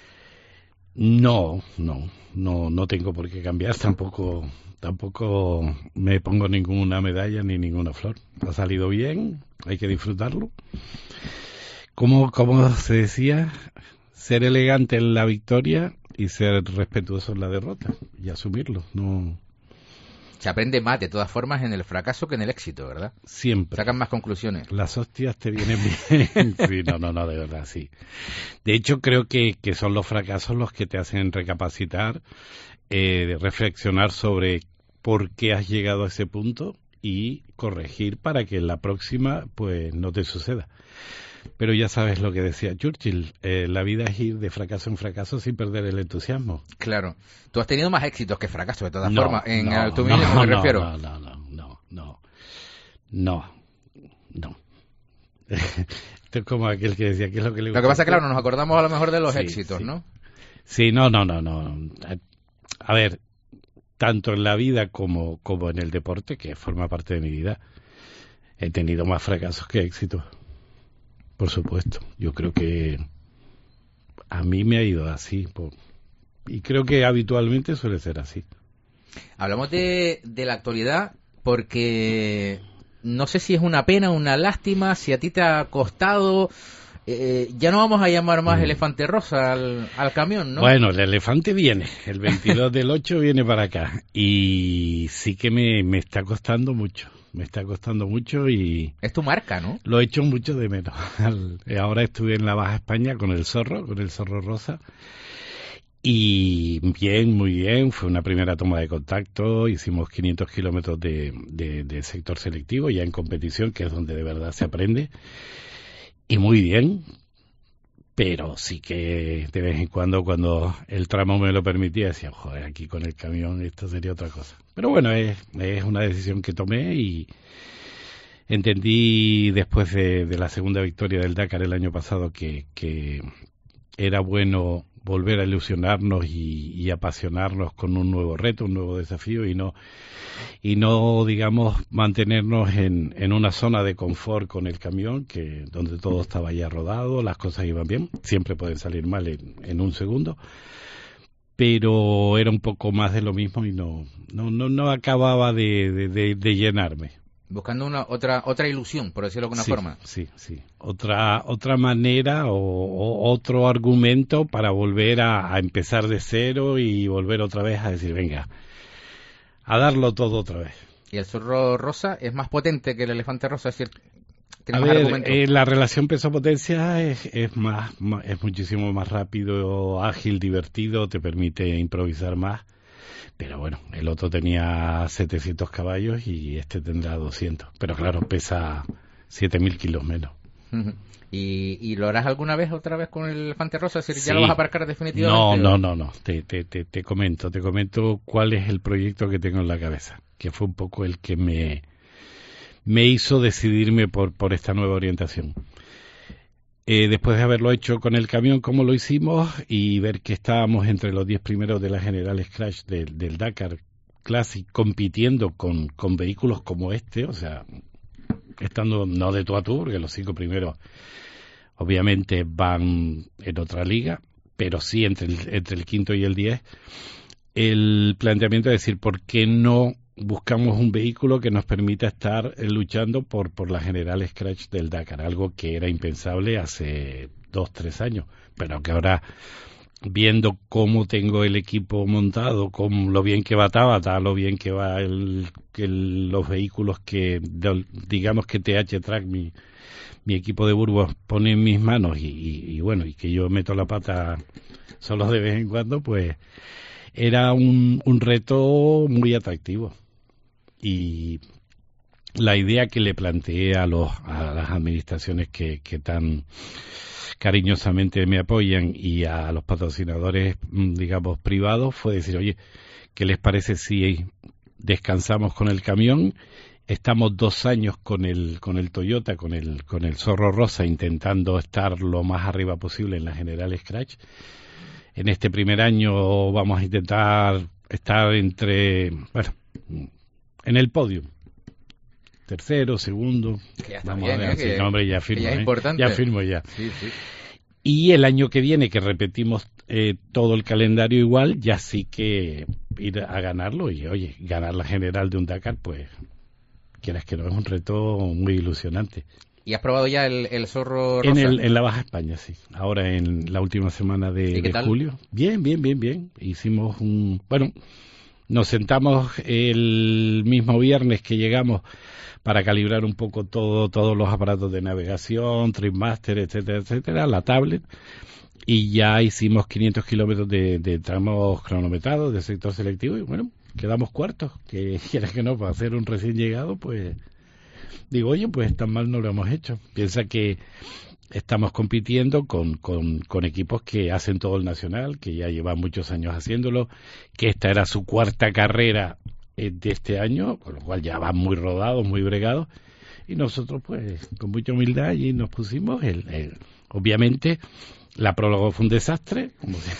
No tengo por qué cambiar. Tampoco me pongo ninguna medalla ni ninguna flor. Ha salido bien, hay que disfrutarlo. Como se decía, ser elegante en la victoria y ser respetuoso en la derrota y asumirlo. No. Se aprende más, de todas formas, en el fracaso que en el éxito, ¿verdad? Siempre. Sacan más conclusiones. Las hostias te vienen bien. Sí, no, de verdad, sí. De hecho, creo que son los fracasos los que te hacen recapacitar, reflexionar sobre por qué has llegado a ese punto y corregir para que en la próxima, pues, no te suceda. Pero ya sabes lo que decía Churchill, la vida es ir de fracaso en fracaso sin perder el entusiasmo. Claro. Tú has tenido más éxitos que fracasos, de todas formas. En automovilismo me refiero. No. Esto es como aquel que decía, ¿qué es lo que le gusta? Lo que pasa es que, claro, nos acordamos a lo mejor de los éxitos, sí. ¿no? Sí, no. A ver, tanto en la vida como en el deporte, que forma parte de mi vida, he tenido más fracasos que éxitos. Por supuesto, yo creo que a mí me ha ido así, y creo que habitualmente suele ser así. Hablamos de la actualidad porque no sé si es una pena, una lástima, si a ti te ha costado. Ya no vamos a llamar más elefante rosa al camión, ¿no? Bueno, el elefante viene, el 22 del 8 viene para acá, y sí que me está costando mucho. Me está costando mucho y... Es tu marca, ¿no? Lo he hecho mucho de menos. Ahora estuve en la Baja España con el Zorro Rosa. Y bien, muy bien. Fue una primera toma de contacto. Hicimos 500 kilómetros de sector selectivo, ya en competición, que es donde de verdad se aprende. Y muy bien. Pero sí que de vez en cuando el tramo me lo permitía, decía, joder, aquí con el camión esto sería otra cosa. Pero bueno, es una decisión que tomé y entendí después de la segunda victoria del Dakar el año pasado que era bueno volver a ilusionarnos y apasionarnos con un nuevo reto, un nuevo desafío y no digamos mantenernos en una zona de confort con el camión, que donde todo estaba ya rodado, las cosas iban bien, siempre pueden salir mal en un segundo, pero era un poco más de lo mismo y no acababa de llenarme. Buscando otra ilusión, por decirlo de alguna forma. Sí. Otra manera o otro argumento para volver a empezar de cero y volver otra vez a decir, venga, a darlo todo otra vez. ¿Y el Zorro Rosa es más potente que el elefante rosa? Es decir, a ver, la relación peso-potencia es muchísimo más rápido, ágil, divertido, te permite improvisar más. Pero bueno, el otro tenía 700 caballos y este tendrá 200. Pero claro, pesa 7.000 kilos menos. ¿Y lo harás alguna vez, otra vez con el elefante rosa? Es decir, ¿ya lo vas a aparcar definitivamente? No. Te comento cuál es el proyecto que tengo en la cabeza, que fue un poco el que me hizo decidirme por esta nueva orientación. Después de haberlo hecho con el camión como lo hicimos y ver que estábamos entre los 10 primeros de la General Scratch del Dakar Classic compitiendo con vehículos como este, o sea, estando no de tú a tú, porque los 5 primeros obviamente van en otra liga, pero sí entre el quinto y el 10, el planteamiento es decir, ¿por qué no buscamos un vehículo que nos permita estar luchando por la General Scratch del Dakar, algo que era impensable hace 2-3 años, pero que ahora, viendo cómo tengo el equipo montado, con lo bien que va Tabata, lo bien que va los vehículos que, digamos que TH Track, mi equipo de Burgos, pone en mis manos y bueno, y que yo meto la pata solo de vez en cuando, pues era un reto muy atractivo. Y la idea que le planteé a las administraciones que tan cariñosamente me apoyan y a los patrocinadores, digamos, privados, fue decir, oye, ¿qué les parece si descansamos con el camión? Estamos 2 años con el Toyota, con el Zorro Rosa, intentando estar lo más arriba posible en la General Scratch. En este primer año vamos a intentar estar en el podio. Tercero, segundo. Vamos a ver, sí, no, hombre, ya firmo. Ya firmo ya. Sí. Y el año que viene, que repetimos todo el calendario igual, ya sí que ir a ganarlo. Y oye, ganar la general de un Dakar, pues, quieras que no, es un reto muy ilusionante. ¿Y has probado ya el Zorro Rosa? En la Baja España, sí. Ahora en la última semana de julio. Bien. Hicimos nos sentamos el mismo viernes que llegamos para calibrar un poco todos los aparatos de navegación, Tripmaster, etcétera, la tablet, y ya hicimos 500 kilómetros de tramos cronometrados, de sector selectivo, y bueno, quedamos cuartos, que quieras que no, para hacer un recién llegado, pues, digo, oye, pues tan mal no lo hemos hecho. Piensa que estamos compitiendo con equipos que hacen todo el nacional, que ya llevan muchos años haciéndolo, que esta era su 4ª carrera de este año, con lo cual ya van muy rodados, muy bregados, y nosotros pues con mucha humildad allí nos pusimos. Obviamente la prólogo fue un desastre,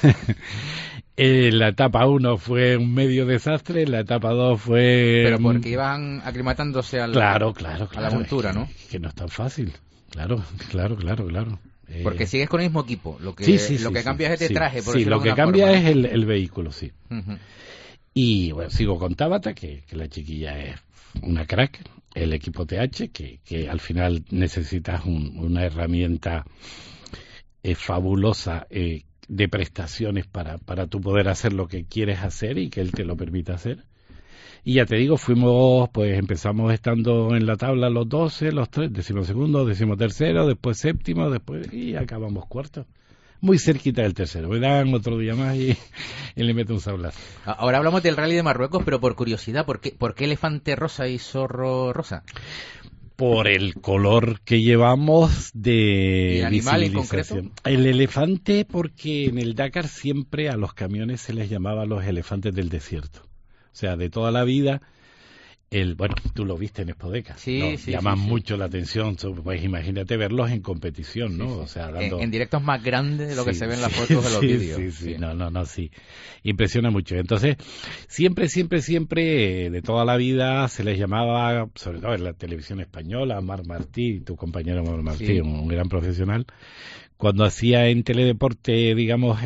la etapa 1 fue un medio desastre, la etapa 2 fue... Pero porque iban aclimatándose a la montura, ¿no? Que no es tan fácil, claro. Porque sigues con el mismo equipo, lo que cambia es este traje. Sí, lo que cambia es el vehículo, sí. Uh-huh. Y bueno, sigo con Tabata, que la chiquilla es una crack, el equipo TH, que al final necesitas una herramienta fabulosa de prestaciones para tú poder hacer lo que quieres hacer y que él te lo permita hacer. Y ya te digo, empezamos estando en la tabla los 12, los 3, 12º, 13º, después 7º, y acabamos 4º. Muy cerquita del 3º. Me dan otro día más y le meto un sablazo. Ahora hablamos del Rally de Marruecos, pero por curiosidad, ¿por qué elefante rosa y zorro rosa? Por el color que llevamos de ¿Y el animal en concreto? El elefante, porque en el Dakar siempre a los camiones se les llamaba los elefantes del desierto. O sea, de toda la vida, tú lo viste en Spodeca, sí, llaman mucho la atención, pues imagínate verlos en competición, ¿no? Sí. O sea, dando... en directos más grandes de lo que se ve en las fotos de los vídeos. Sí. Sí. Impresiona mucho. Entonces, siempre, de toda la vida se les llamaba, sobre todo en la televisión española, Mar Martí, tu compañero Mar Martí, un gran profesional, cuando hacía en Teledeporte, digamos,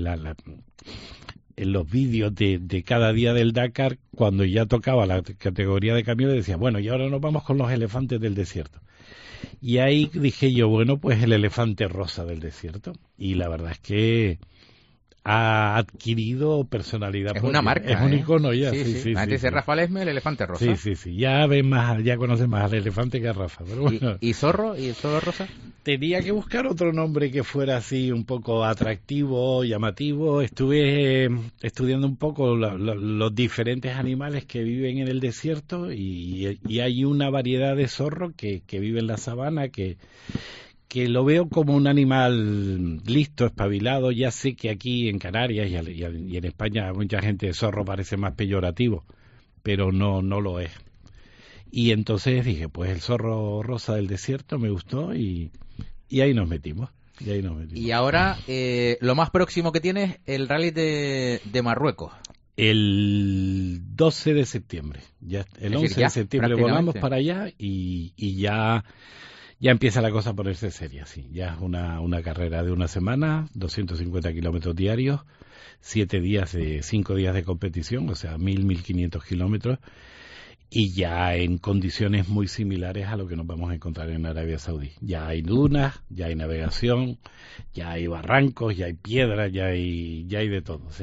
en los vídeos de cada día del Dakar, cuando ya tocaba la categoría de camiones, decía, bueno, y ahora nos vamos con los elefantes del desierto. Y ahí dije yo, bueno, pues el elefante rosa del desierto. Y la verdad es que ha adquirido personalidad. Es una marca. Es un icono ya. Sí. Antes de Rafa Lesme, el elefante rosa. Sí. Ya conoces más al elefante que a Rafa. Pero bueno. ¿Y zorro? ¿Y el zorro rosa? Tenía que buscar otro nombre que fuera así un poco atractivo, llamativo. Estuve estudiando un poco los diferentes animales que viven en el desierto y hay una variedad de zorro que vive en la sabana que lo veo como un animal listo, espabilado. Ya sé que aquí en Canarias y en España mucha gente zorro parece más peyorativo, pero no lo es. Y entonces dije, pues el zorro rosa del desierto me gustó y ahí nos metimos. Y ahora lo más próximo que tienes, el rally de Marruecos. El 12 de septiembre. El 11 de septiembre volamos para allá y ya ya empieza la cosa a ponerse seria, sí. Ya es una carrera de una semana, 250 kilómetros diarios, 5 días de competición, o sea, 1.500 kilómetros, y ya en condiciones muy similares a lo que nos vamos a encontrar en Arabia Saudí. Ya hay dunas, ya hay navegación, ya hay barrancos, ya hay piedras, ya hay de todo. O sea,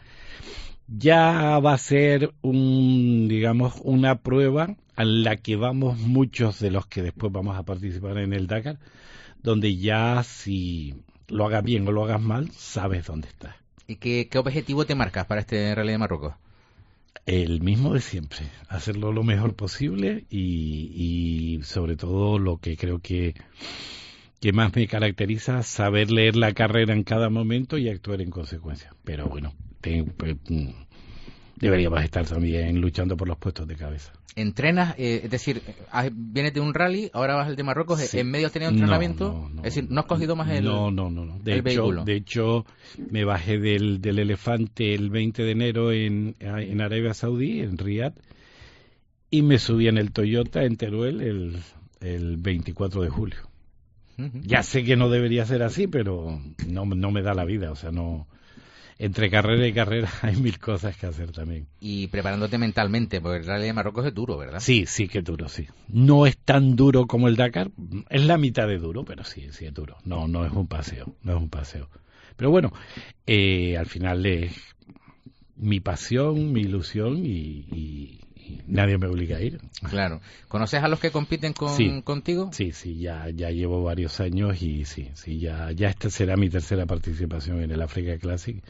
ya va a ser una prueba a la que vamos muchos de los que después vamos a participar en el Dakar, donde ya si lo hagas bien o lo hagas mal, sabes dónde estás. ¿Y qué objetivo te marcas para este Rally de Marruecos? El mismo de siempre, hacerlo lo mejor posible y sobre todo lo que creo que más me caracteriza, saber leer la carrera en cada momento y actuar en consecuencia. Pero bueno, deberíamos estar también luchando por los puestos de cabeza. ¿Entrenas? Es decir, vienes de un rally, ahora vas al de Marruecos, sí. ¿En medio has tenido entrenamiento? No, es decir, ¿no has cogido más el vehículo? De hecho, me bajé del Elefante el 20 de enero en Arabia Saudí, en Riyadh, y me subí en el Toyota en Teruel el 24 de julio. Ya sé que no debería ser así, pero no me da la vida, o sea, no... Entre carrera y carrera hay 1000 cosas que hacer también. Y preparándote mentalmente, porque el Rally de Marruecos es duro, ¿verdad? Sí, que es duro, sí. No es tan duro como el Dakar, es la mitad de duro, pero sí es duro. No es un paseo, Pero bueno, al final es mi pasión, mi ilusión y nadie me obliga a ir. Claro. ¿Conoces a los que compiten contigo? Sí, ya llevo varios años y sí, ya esta será mi tercera participación en el Africa Classic.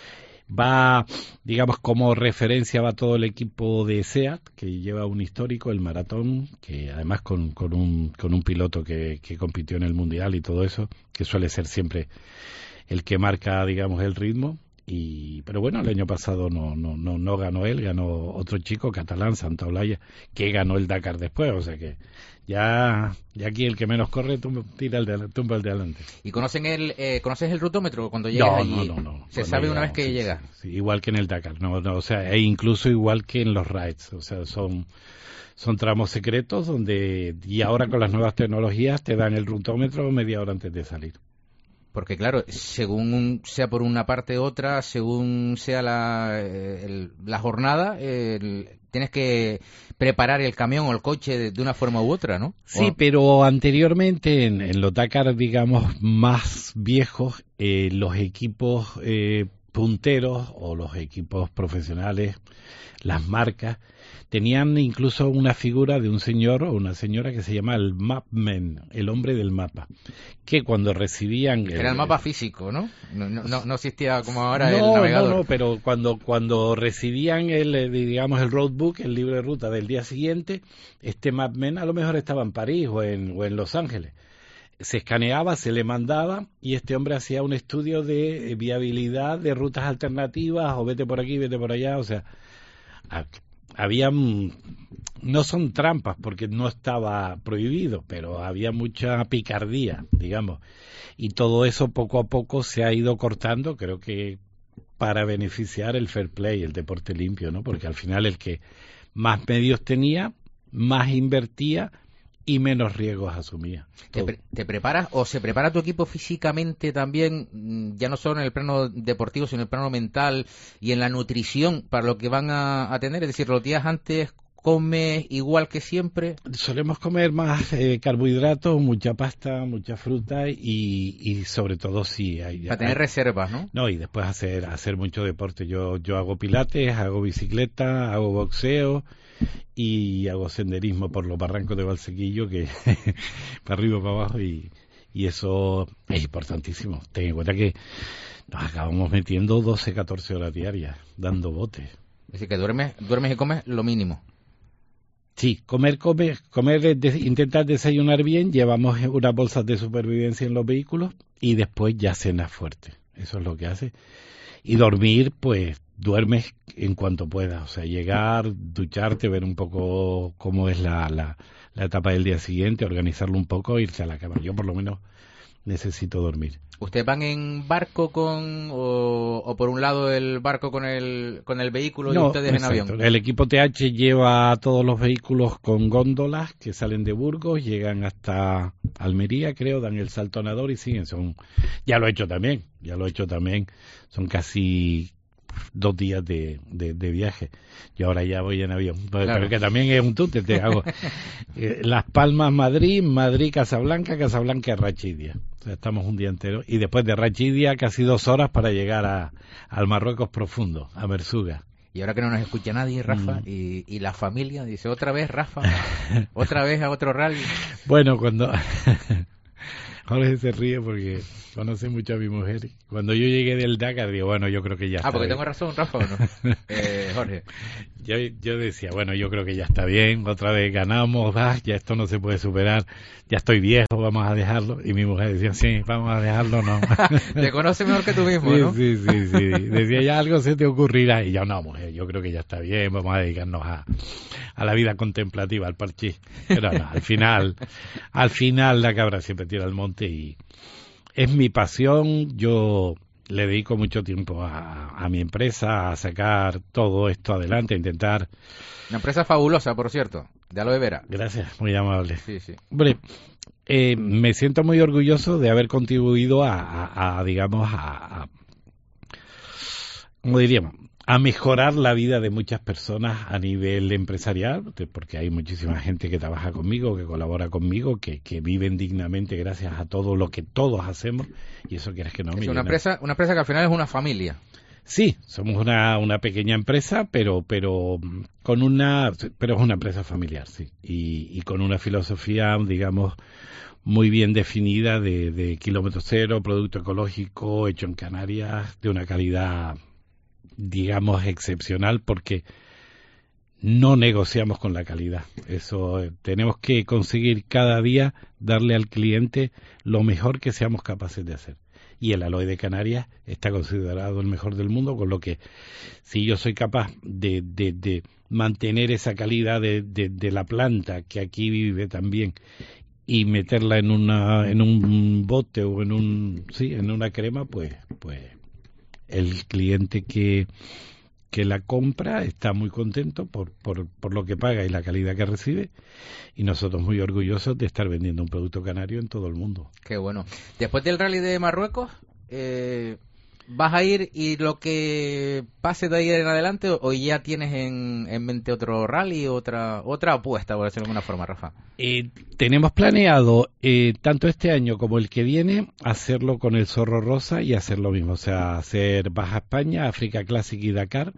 Va, digamos, como referencia va todo el equipo de SEAT, que lleva un histórico, el maratón, que además con un piloto que compitió en el Mundial y todo eso, que suele ser siempre el que marca, digamos, el ritmo. Pero bueno, el año pasado no ganó él, ganó otro chico catalán, Santaolalla, que ganó el Dakar después, o sea que ya aquí el que menos corre tumba el de adelante. ¿Y conoces el rutómetro cuando llegas allí? No. ¿Se sabe una vez que llega? Sí, igual que en el Dakar, o sea, e incluso igual que en los rides, o sea, son tramos secretos y ahora con las nuevas tecnologías te dan el rutómetro media hora antes de salir. Porque claro, según sea por una parte u otra, según sea la jornada, tienes que preparar el camión o el coche de una forma u otra, ¿no? Sí, pero anteriormente en los Dakar, digamos, más viejos, los equipos punteros o los equipos profesionales, las marcas, tenían incluso una figura de un señor o una señora que se llama el Mapman, el hombre del mapa, que cuando recibían... Era el mapa físico, ¿no? No existía como ahora el navegador. No, pero cuando recibían el roadbook, el libro de ruta del día siguiente, este Mapman a lo mejor estaba en París o en Los Ángeles. Se escaneaba, se le mandaba y este hombre hacía un estudio de viabilidad de rutas alternativas o vete por aquí, vete por allá, o sea... no son trampas porque no estaba prohibido, pero había mucha picardía, digamos, y todo eso poco a poco se ha ido cortando, creo que para beneficiar el fair play, el deporte limpio, ¿no? Porque al final el que más medios tenía, más invertía y menos riesgos asumía. ¿Te preparas o se prepara tu equipo físicamente también, ya no solo en el plano deportivo, sino en el plano mental y en la nutrición para lo que van a tener? Es decir, los días antes comes igual que siempre. Solemos comer más carbohidratos, mucha pasta, mucha fruta y sobre todo para tener reservas, ¿no? No, y después hacer mucho deporte. Yo hago pilates, hago bicicleta, hago boxeo y hago senderismo por los barrancos de Valsequillo, que para arriba, para abajo, y eso es importantísimo. Ten en cuenta que nos acabamos metiendo 12, 14 horas diarias dando botes. Es decir, que duermes y comes lo mínimo. Sí, intentar desayunar bien, llevamos unas bolsas de supervivencia en los vehículos y después ya cenas fuerte. Eso es lo que hace. Y dormir, pues duermes en cuanto puedas, o sea, llegar, ducharte, ver un poco cómo es la etapa del día siguiente, organizarlo un poco, irse a la cama. Yo por lo menos necesito dormir. ¿Ustedes van en barco o por un lado el barco con el vehículo y ustedes en avión? El equipo TH lleva todos los vehículos con góndolas que salen de Burgos, llegan hasta Almería, creo, dan el salto a Nador y siguen. Ya lo he hecho también. Son casi 2 días de viaje. Yo ahora ya voy en avión, pero que también es un tute. Te hago Las Palmas, Madrid, Casablanca, Rachidia. O sea, estamos un día entero y después de Rachidia casi 2 horas para llegar al Marruecos profundo, a Merzuga. Y ahora que no nos escucha nadie, Rafa, y la familia dice, otra vez, Rafa, otra vez a otro rally. Bueno, cuando Jorge se ríe porque conoce mucho a mi mujer. Cuando yo llegué del Dakar, digo, bueno, yo creo que ya está porque bien. tengo razón, Rafa, ¿o no? Jorge. Yo decía, bueno, yo creo que ya está bien, otra vez ganamos, ya esto no se puede superar, ya estoy viejo, vamos a dejarlo. Y mi mujer decía, sí, vamos a dejarlo, no. Te conoce mejor que tú mismo, sí, ¿no? Sí. Decía, ya algo se te ocurrirá. Y yo, no, mujer, yo creo que ya está bien, vamos a dedicarnos a la vida contemplativa, al parchís. Pero no, al final la cabra siempre tira al monte y es mi pasión. Yo le dedico mucho tiempo a mi empresa, a sacar todo esto adelante, a intentar... Una empresa fabulosa, por cierto, de aloe vera. Gracias, muy amable. Sí. Hombre, me siento muy orgulloso de haber contribuido ¿cómo diríamos?, a mejorar la vida de muchas personas a nivel empresarial, porque hay muchísima gente que trabaja conmigo, que colabora conmigo, que viven dignamente gracias a todo lo que todos hacemos, y eso quieres que no. Es una empresa que al final es una familia. Sí, somos una pequeña empresa, pero es una empresa familiar, sí, y con una filosofía, digamos, muy bien definida de kilómetro cero, producto ecológico, hecho en Canarias, de una calidad, digamos, excepcional, porque no negociamos con la calidad. Eso tenemos que conseguir cada día darle al cliente lo mejor que seamos capaces de hacer. Y el aloe de Canarias está considerado el mejor del mundo, con lo que si yo soy capaz de mantener esa calidad de la planta que aquí vive también y meterla en un bote o en una crema, pues el cliente que la compra está muy contento por lo que paga y la calidad que recibe, y nosotros muy orgullosos de estar vendiendo un producto canario en todo el mundo. Qué bueno. Después del rally de Marruecos, ¿vas a ir y lo que pase de ahí en adelante, o ya tienes en mente otro rally, otra apuesta, por decirlo de alguna forma, Rafa? Tenemos planeado, tanto este año como el que viene, hacerlo con el Zorro Rosa y hacer lo mismo, o sea, hacer Baja España, África Classic y Dakar.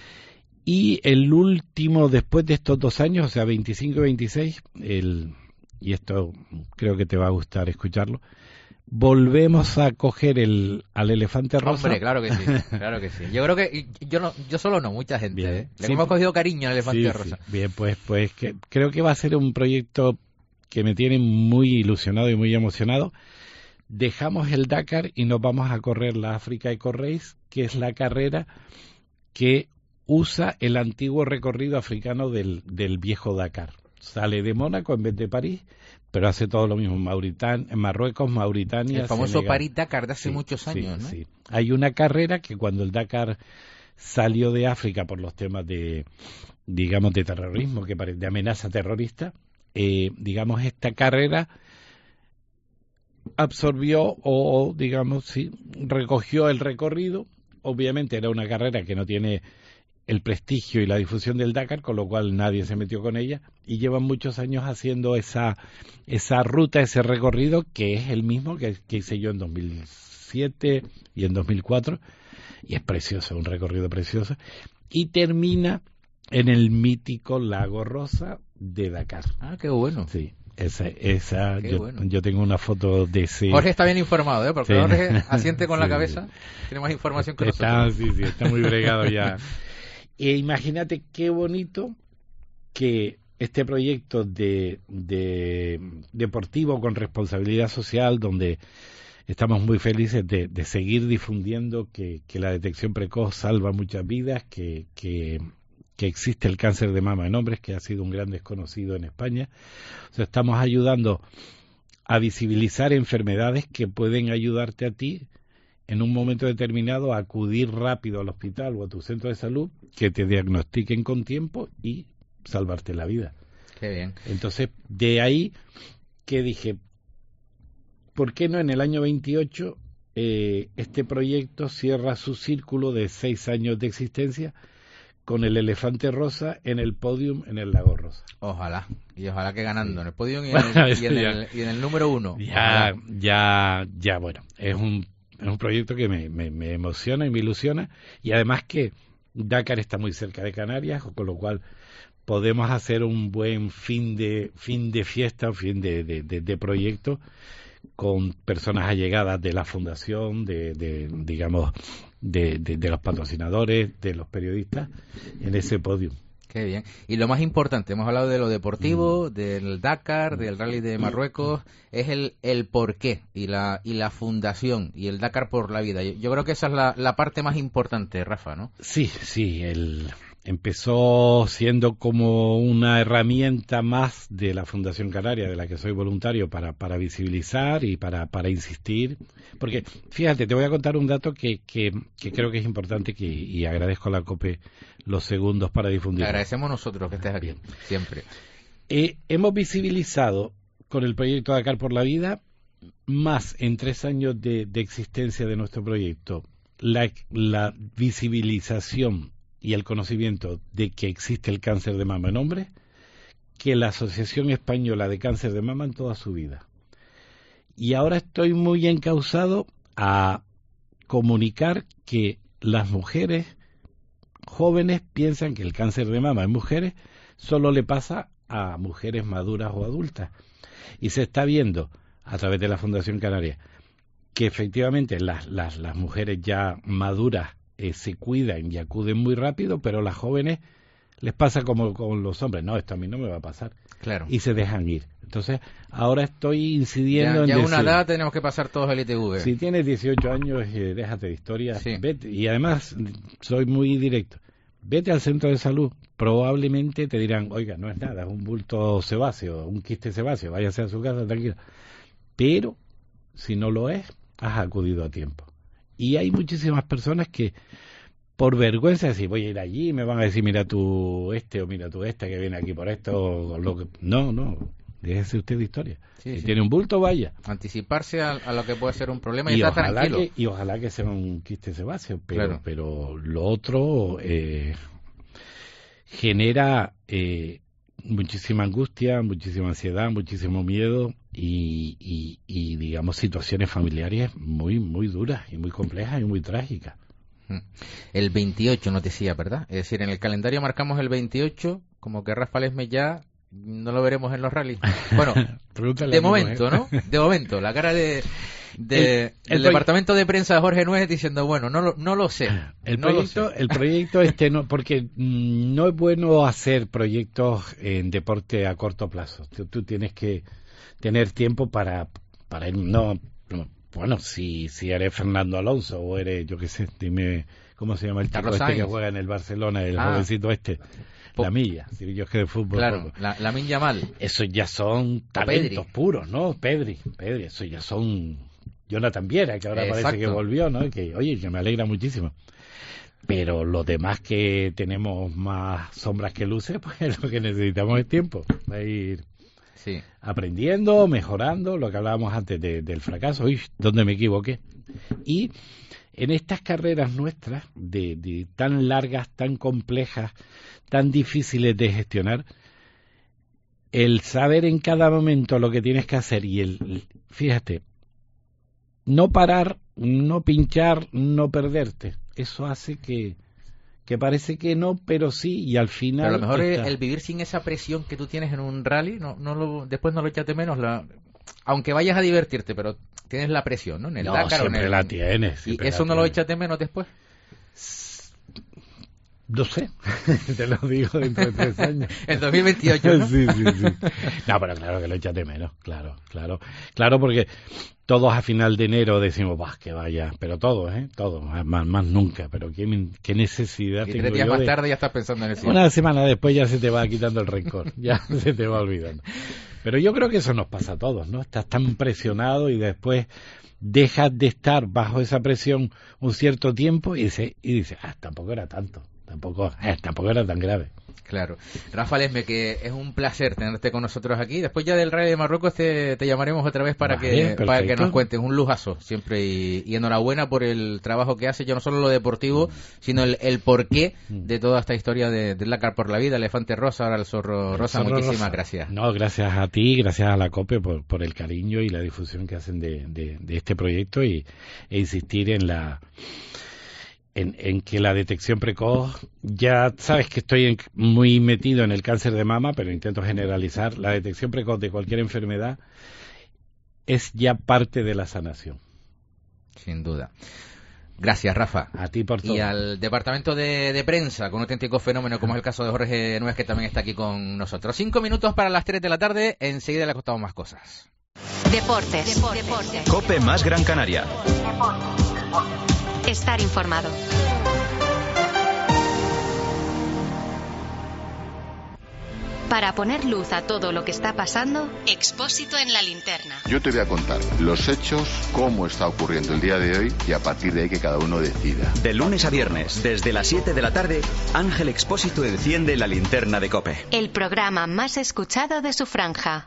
Y el último, después de estos 2 años, o sea, 25 y 26, y esto creo que te va a gustar escucharlo, volvemos a coger al elefante rosa. Hombre, claro que sí. Yo creo que yo solo no, mucha gente. Bien, Le hemos cogido cariño al elefante rosa. Sí. Bien, pues creo que va a ser un proyecto que me tiene muy ilusionado y muy emocionado. Dejamos el Dakar y nos vamos a correr la Africa Eco Race, que es la carrera que usa el antiguo recorrido africano del viejo Dakar. Sale de Mónaco en vez de París, pero hace todo lo mismo en Marruecos, Mauritania, el famoso Senegal. París-Dakar de hace muchos años, ¿no? Sí. Hay una carrera que cuando el Dakar salió de África por los temas de terrorismo, de amenaza terrorista, esta carrera absorbió recogió el recorrido. Obviamente era una carrera que no tiene el prestigio y la difusión del Dakar, con lo cual nadie se metió con ella, y llevan muchos años haciendo esa ruta, ese recorrido, que es el mismo que hice yo en 2007 y en 2004, y es precioso, un recorrido precioso, y termina en el mítico Lago Rosa de Dakar. Ah, qué bueno. Sí. Yo tengo una foto de ese. Jorge está bien informado, porque sí. Jorge asiente con la cabeza, tiene más información que nosotros. Sí, está muy bregado ya. Imagínate qué bonito que este proyecto de deportivo con responsabilidad social, donde estamos muy felices de seguir difundiendo que la detección precoz salva muchas vidas, que existe el cáncer de mama en hombres, que ha sido un gran desconocido en España. O sea, estamos ayudando a visibilizar enfermedades que pueden ayudarte a ti en un momento determinado a acudir rápido al hospital o a tu centro de salud, que te diagnostiquen con tiempo y salvarte la vida. Qué bien. Entonces, de ahí que dije, ¿por qué no en el año 28 este proyecto cierra su círculo de 6 años de existencia con el elefante rosa en el podium en el Lago Rosa? Ojalá, y ojalá que ganando en el podium y en el número 1. Ya, bueno, es un proyecto que me emociona y me ilusiona, y además que Dakar está muy cerca de Canarias, con lo cual podemos hacer un buen fin de fiesta, fin de proyecto, con personas allegadas de la fundación, digamos, de los patrocinadores, de los periodistas, en ese podio. Qué bien. Y lo más importante, hemos hablado de lo deportivo, del Dakar, del Rally de Marruecos, es el porqué y la fundación y el Dakar por la vida. Yo creo que esa es la parte más importante, Rafa, ¿no? Sí, empezó siendo como una herramienta más de la Fundación Canaria, de la que soy voluntario, para visibilizar y para insistir. Porque, fíjate, te voy a contar un dato que creo que es importante, y agradezco a la COPE los segundos para difundir. Te agradecemos nosotros que estés aquí, siempre. Hemos visibilizado con el proyecto Dakar por la Vida, más en 3 años de existencia de nuestro proyecto, la visibilización y el conocimiento de que existe el cáncer de mama en hombres, que la Asociación Española de Cáncer de Mama en toda su vida. Y ahora estoy muy encauzado a comunicar que las mujeres jóvenes piensan que el cáncer de mama en mujeres solo le pasa a mujeres maduras o adultas. Y se está viendo, a través de la Fundación Canaria, que efectivamente las mujeres ya maduras se cuidan y acuden muy rápido, pero las jóvenes les pasa como con los hombres. No, esto a mí no me va a pasar. Claro. Y se dejan ir. Entonces, ahora estoy incidiendo ya en una edad tenemos que pasar todos el ITV. Si tienes 18 años, déjate de historia. Sí. Vete, y además, soy muy directo. Vete al centro de salud. Probablemente te dirán, oiga, no es nada, es un bulto sebáceo, un quiste sebáceo, váyase a su casa tranquilo. Pero, si no lo es, has acudido a tiempo. Y hay muchísimas personas que, por vergüenza, decir, voy a ir allí, me van a decir, mira tú o mira tú esta que viene aquí por esto, o lo que... No, déjese usted de historia. Si tiene un bulto, vaya. Anticiparse a lo que puede ser un problema y estar tranquilo. Y ojalá que sea un quiste sebáceo, claro. Pero lo otro genera muchísima angustia, muchísima ansiedad, muchísimo miedo y digamos situaciones familiares muy muy duras y muy complejas y muy trágicas. El 28 nos decía, ¿verdad? Es decir, en el calendario marcamos el 28, como que Rafa Lesme ya no lo veremos en los rallies. Bueno, de momento, ¿no? De momento, la cara del departamento de prensa de Jorge Nuez diciendo, bueno, no lo sé. El proyecto no, porque no es bueno hacer proyectos en deporte a corto plazo. Tú tienes que tener tiempo para ir, bueno, si eres Fernando Alonso o eres, yo qué sé, dime, ¿cómo se llama el chico que juega en el Barcelona, el jovencito la milla, si yo es que de fútbol. Claro, Lamine Yamal. Esos ya son talentos puros, ¿no? Pedri, eso ya son Jonathan Viera, que ahora parece que volvió, ¿no? Que me alegra muchísimo. Pero los demás que tenemos más sombras que luces, pues lo que necesitamos es tiempo. Va a ir aprendiendo, mejorando, lo que hablábamos antes del fracaso, donde me equivoqué. Y en estas carreras nuestras, de tan largas, tan complejas, tan difíciles de gestionar, el saber en cada momento lo que tienes que hacer y fíjate, no parar, no pinchar, no perderte, eso hace que parece que no, pero sí, y al final... Pero a lo mejor el vivir sin esa presión que tú tienes en un rally, después no lo echaste menos, aunque vayas a divertirte, pero tienes la presión, ¿no? En el Dakar, siempre la tienes. ¿Y eso no lo echaste menos después? No sé, te lo digo dentro de 3 años. En 2028, ¿no? Sí. No, pero claro que lo echas de menos, claro, porque todos a final de enero decimos, que vaya, pero todos, más nunca, pero qué necesidad tengo yo. Y 3 días más tarde ya estás pensando en eso. Una semana después ya se te va quitando el rencor, ya se te va olvidando. Pero yo creo que eso nos pasa a todos, ¿no? Estás tan presionado y después dejas de estar bajo esa presión un cierto tiempo y dices, tampoco era tanto. tampoco era tan grave. Claro. Rafa Lesme, que es un placer tenerte con nosotros aquí. Después ya del Rally de Marruecos te llamaremos otra vez para que nos cuentes. Un lujazo siempre y enhorabuena por el trabajo que haces, ya no solo lo deportivo, sino el porqué de toda esta historia del Dakar por la vida, Elefante Rosa, ahora el Zorro Rosa. Muchísimas gracias. No, gracias a ti, gracias a la COPE por el cariño y la difusión que hacen de este proyecto e insistir en que la detección precoz, ya sabes que estoy muy metido en el cáncer de mama, pero intento generalizar, la detección precoz de cualquier enfermedad es ya parte de la sanación. Sin duda. Gracias, Rafa. A ti por todo. Y al departamento de prensa, con un auténtico fenómeno como es el caso de Jorge Nuez, que también está aquí con nosotros. 5 minutos para las 3 de la tarde, enseguida le contamos más cosas. Deportes. COPE más Gran Canaria. Estar informado. Para poner luz a todo lo que está pasando, Expósito en la linterna. Yo te voy a contar los hechos, cómo está ocurriendo el día de hoy y a partir de ahí que cada uno decida. De lunes a viernes, desde las 7 de la tarde, Ángel Expósito enciende la linterna de COPE. El programa más escuchado de su franja.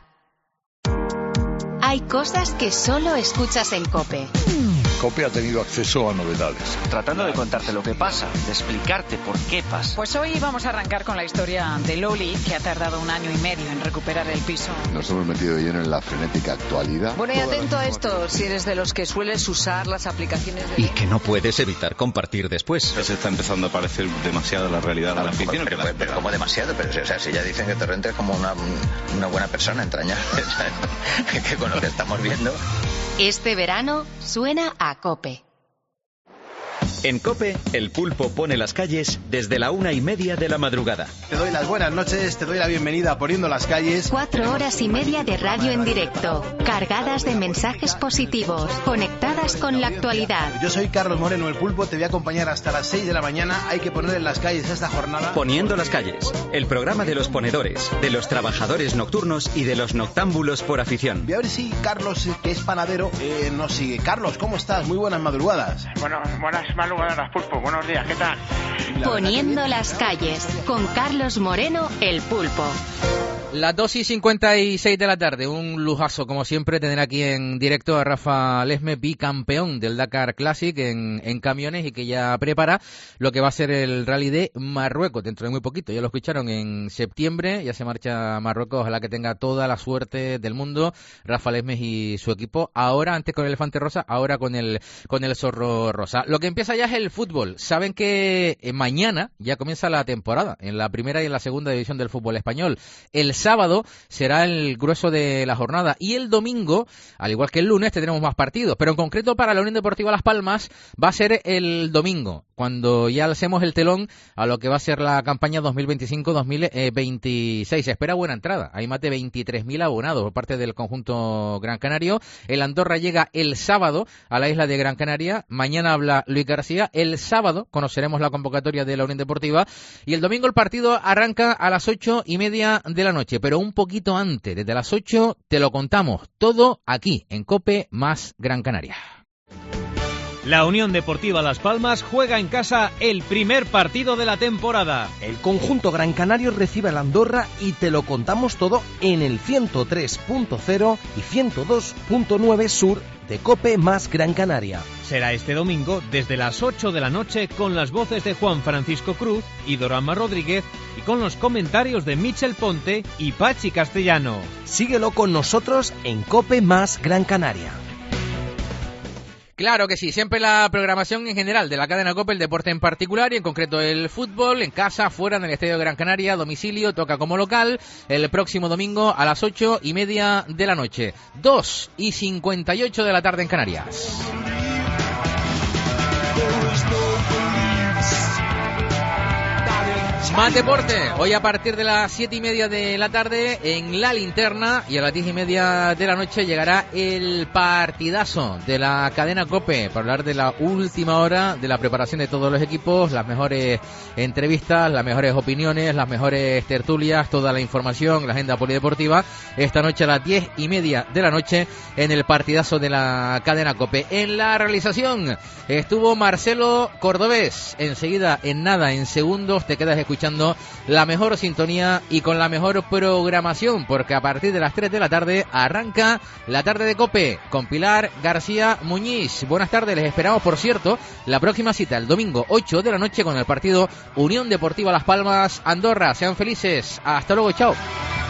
Hay cosas que solo escuchas en COPE. COPE ha tenido acceso a novedades. Tratando de contarte lo que pasa, de explicarte por qué pasa. Pues hoy vamos a arrancar con la historia de Loli, que ha tardado 1 año y medio en recuperar el piso. Nos hemos metido lleno en la frenética actualidad. Bueno, y atento a esto, si eres de los que sueles usar las aplicaciones de... Y que no puedes evitar compartir después. Se está empezando a parecer demasiado la realidad de la ficción. Pero como demasiado, pero o sea, si ya dicen que Torrente es como una buena persona, entrañable, que con lo que estamos viendo... Este verano suena a COPE. En COPE, el pulpo pone las calles desde la 1:30 de la madrugada. Te doy las buenas noches, te doy la bienvenida a Poniendo las Calles. 4 horas y media de radio en directo, cargadas de mensajes positivos, conectadas con la actualidad. Yo soy Carlos Moreno, el pulpo, te voy a acompañar hasta las 6 de la mañana. Hay que poner en las calles esta jornada. Poniendo las Calles, el programa de los ponedores, de los trabajadores nocturnos y de los noctámbulos por afición. Voy a ver si Carlos, que es panadero, nos sigue. Carlos, ¿cómo estás? Muy buenas madrugadas. Bueno, buenas madrugadas, pulpo. Buenos días, ¿qué tal? Poniendo las Calles, con Carlos Moreno, el pulpo. Las 2:56 de la tarde, un lujazo como siempre tener aquí en directo a Rafa Lesme, bicampeón del Dakar Classic en camiones y que ya prepara lo que va a ser el Rally de Marruecos dentro de muy poquito. Ya lo escucharon en septiembre, ya se marcha a Marruecos, ojalá que tenga toda la suerte del mundo Rafa Lesme y su equipo. Ahora antes con el Elefante Rosa, ahora con el Zorro Rosa. Lo que empieza ya es el fútbol. Saben que mañana ya comienza la temporada en la primera y en la segunda división del fútbol español. El sábado será el grueso de la jornada y el domingo, al igual que el lunes, tendremos más partidos, pero en concreto para la Unión Deportiva Las Palmas va a ser el domingo, cuando ya alcemos el telón a lo que va a ser la campaña 2025-2026. Se espera buena entrada, hay más de 23.000 abonados por parte del conjunto Gran Canario. El Andorra llega el sábado a la isla de Gran Canaria, mañana habla Luis García, el sábado conoceremos la convocatoria de la Unión Deportiva y el domingo el partido arranca a las 8:30 de la noche, pero un poquito antes, desde las 8 te lo contamos todo aquí en COPE más Gran Canaria. La Unión Deportiva Las Palmas juega en casa el primer partido de la temporada. El conjunto gran canario recibe al Andorra y te lo contamos todo en el 103.0 y 102.9 sur de COPE más Gran Canaria. Será este domingo desde las 8 de la noche con las voces de Juan Francisco Cruz y Dorama Rodríguez y con los comentarios de Michel Ponte y Pachi Castellano. Síguelo con nosotros en COPE más Gran Canaria. Claro que sí, siempre la programación en general de la cadena COPE, el deporte en particular y en concreto el fútbol, en casa, fuera, en el Estadio de Gran Canaria, domicilio, toca como local, el próximo domingo a las 8:30 de la noche, 2:58 de la tarde en Canarias. Más deporte, hoy a partir de las 7:30 de la tarde en La Linterna, y a las 10:30 de la noche llegará el partidazo de la cadena COPE para hablar de la última hora de la preparación de todos los equipos, las mejores entrevistas, las mejores opiniones, las mejores tertulias, toda la información, la agenda polideportiva, esta noche a las 10:30 de la noche en el partidazo de la cadena COPE. En la realización estuvo Marcelo Cordobés. Enseguida, en nada, en segundos, te quedas escuchando la mejor sintonía y con la mejor programación, porque a partir de las 3 de la tarde arranca la tarde de COPE con Pilar García Muñiz. Buenas tardes, les esperamos, por cierto, la próxima cita el domingo 8 de la noche con el partido Unión Deportiva Las Palmas Andorra. Sean felices, hasta luego, chao.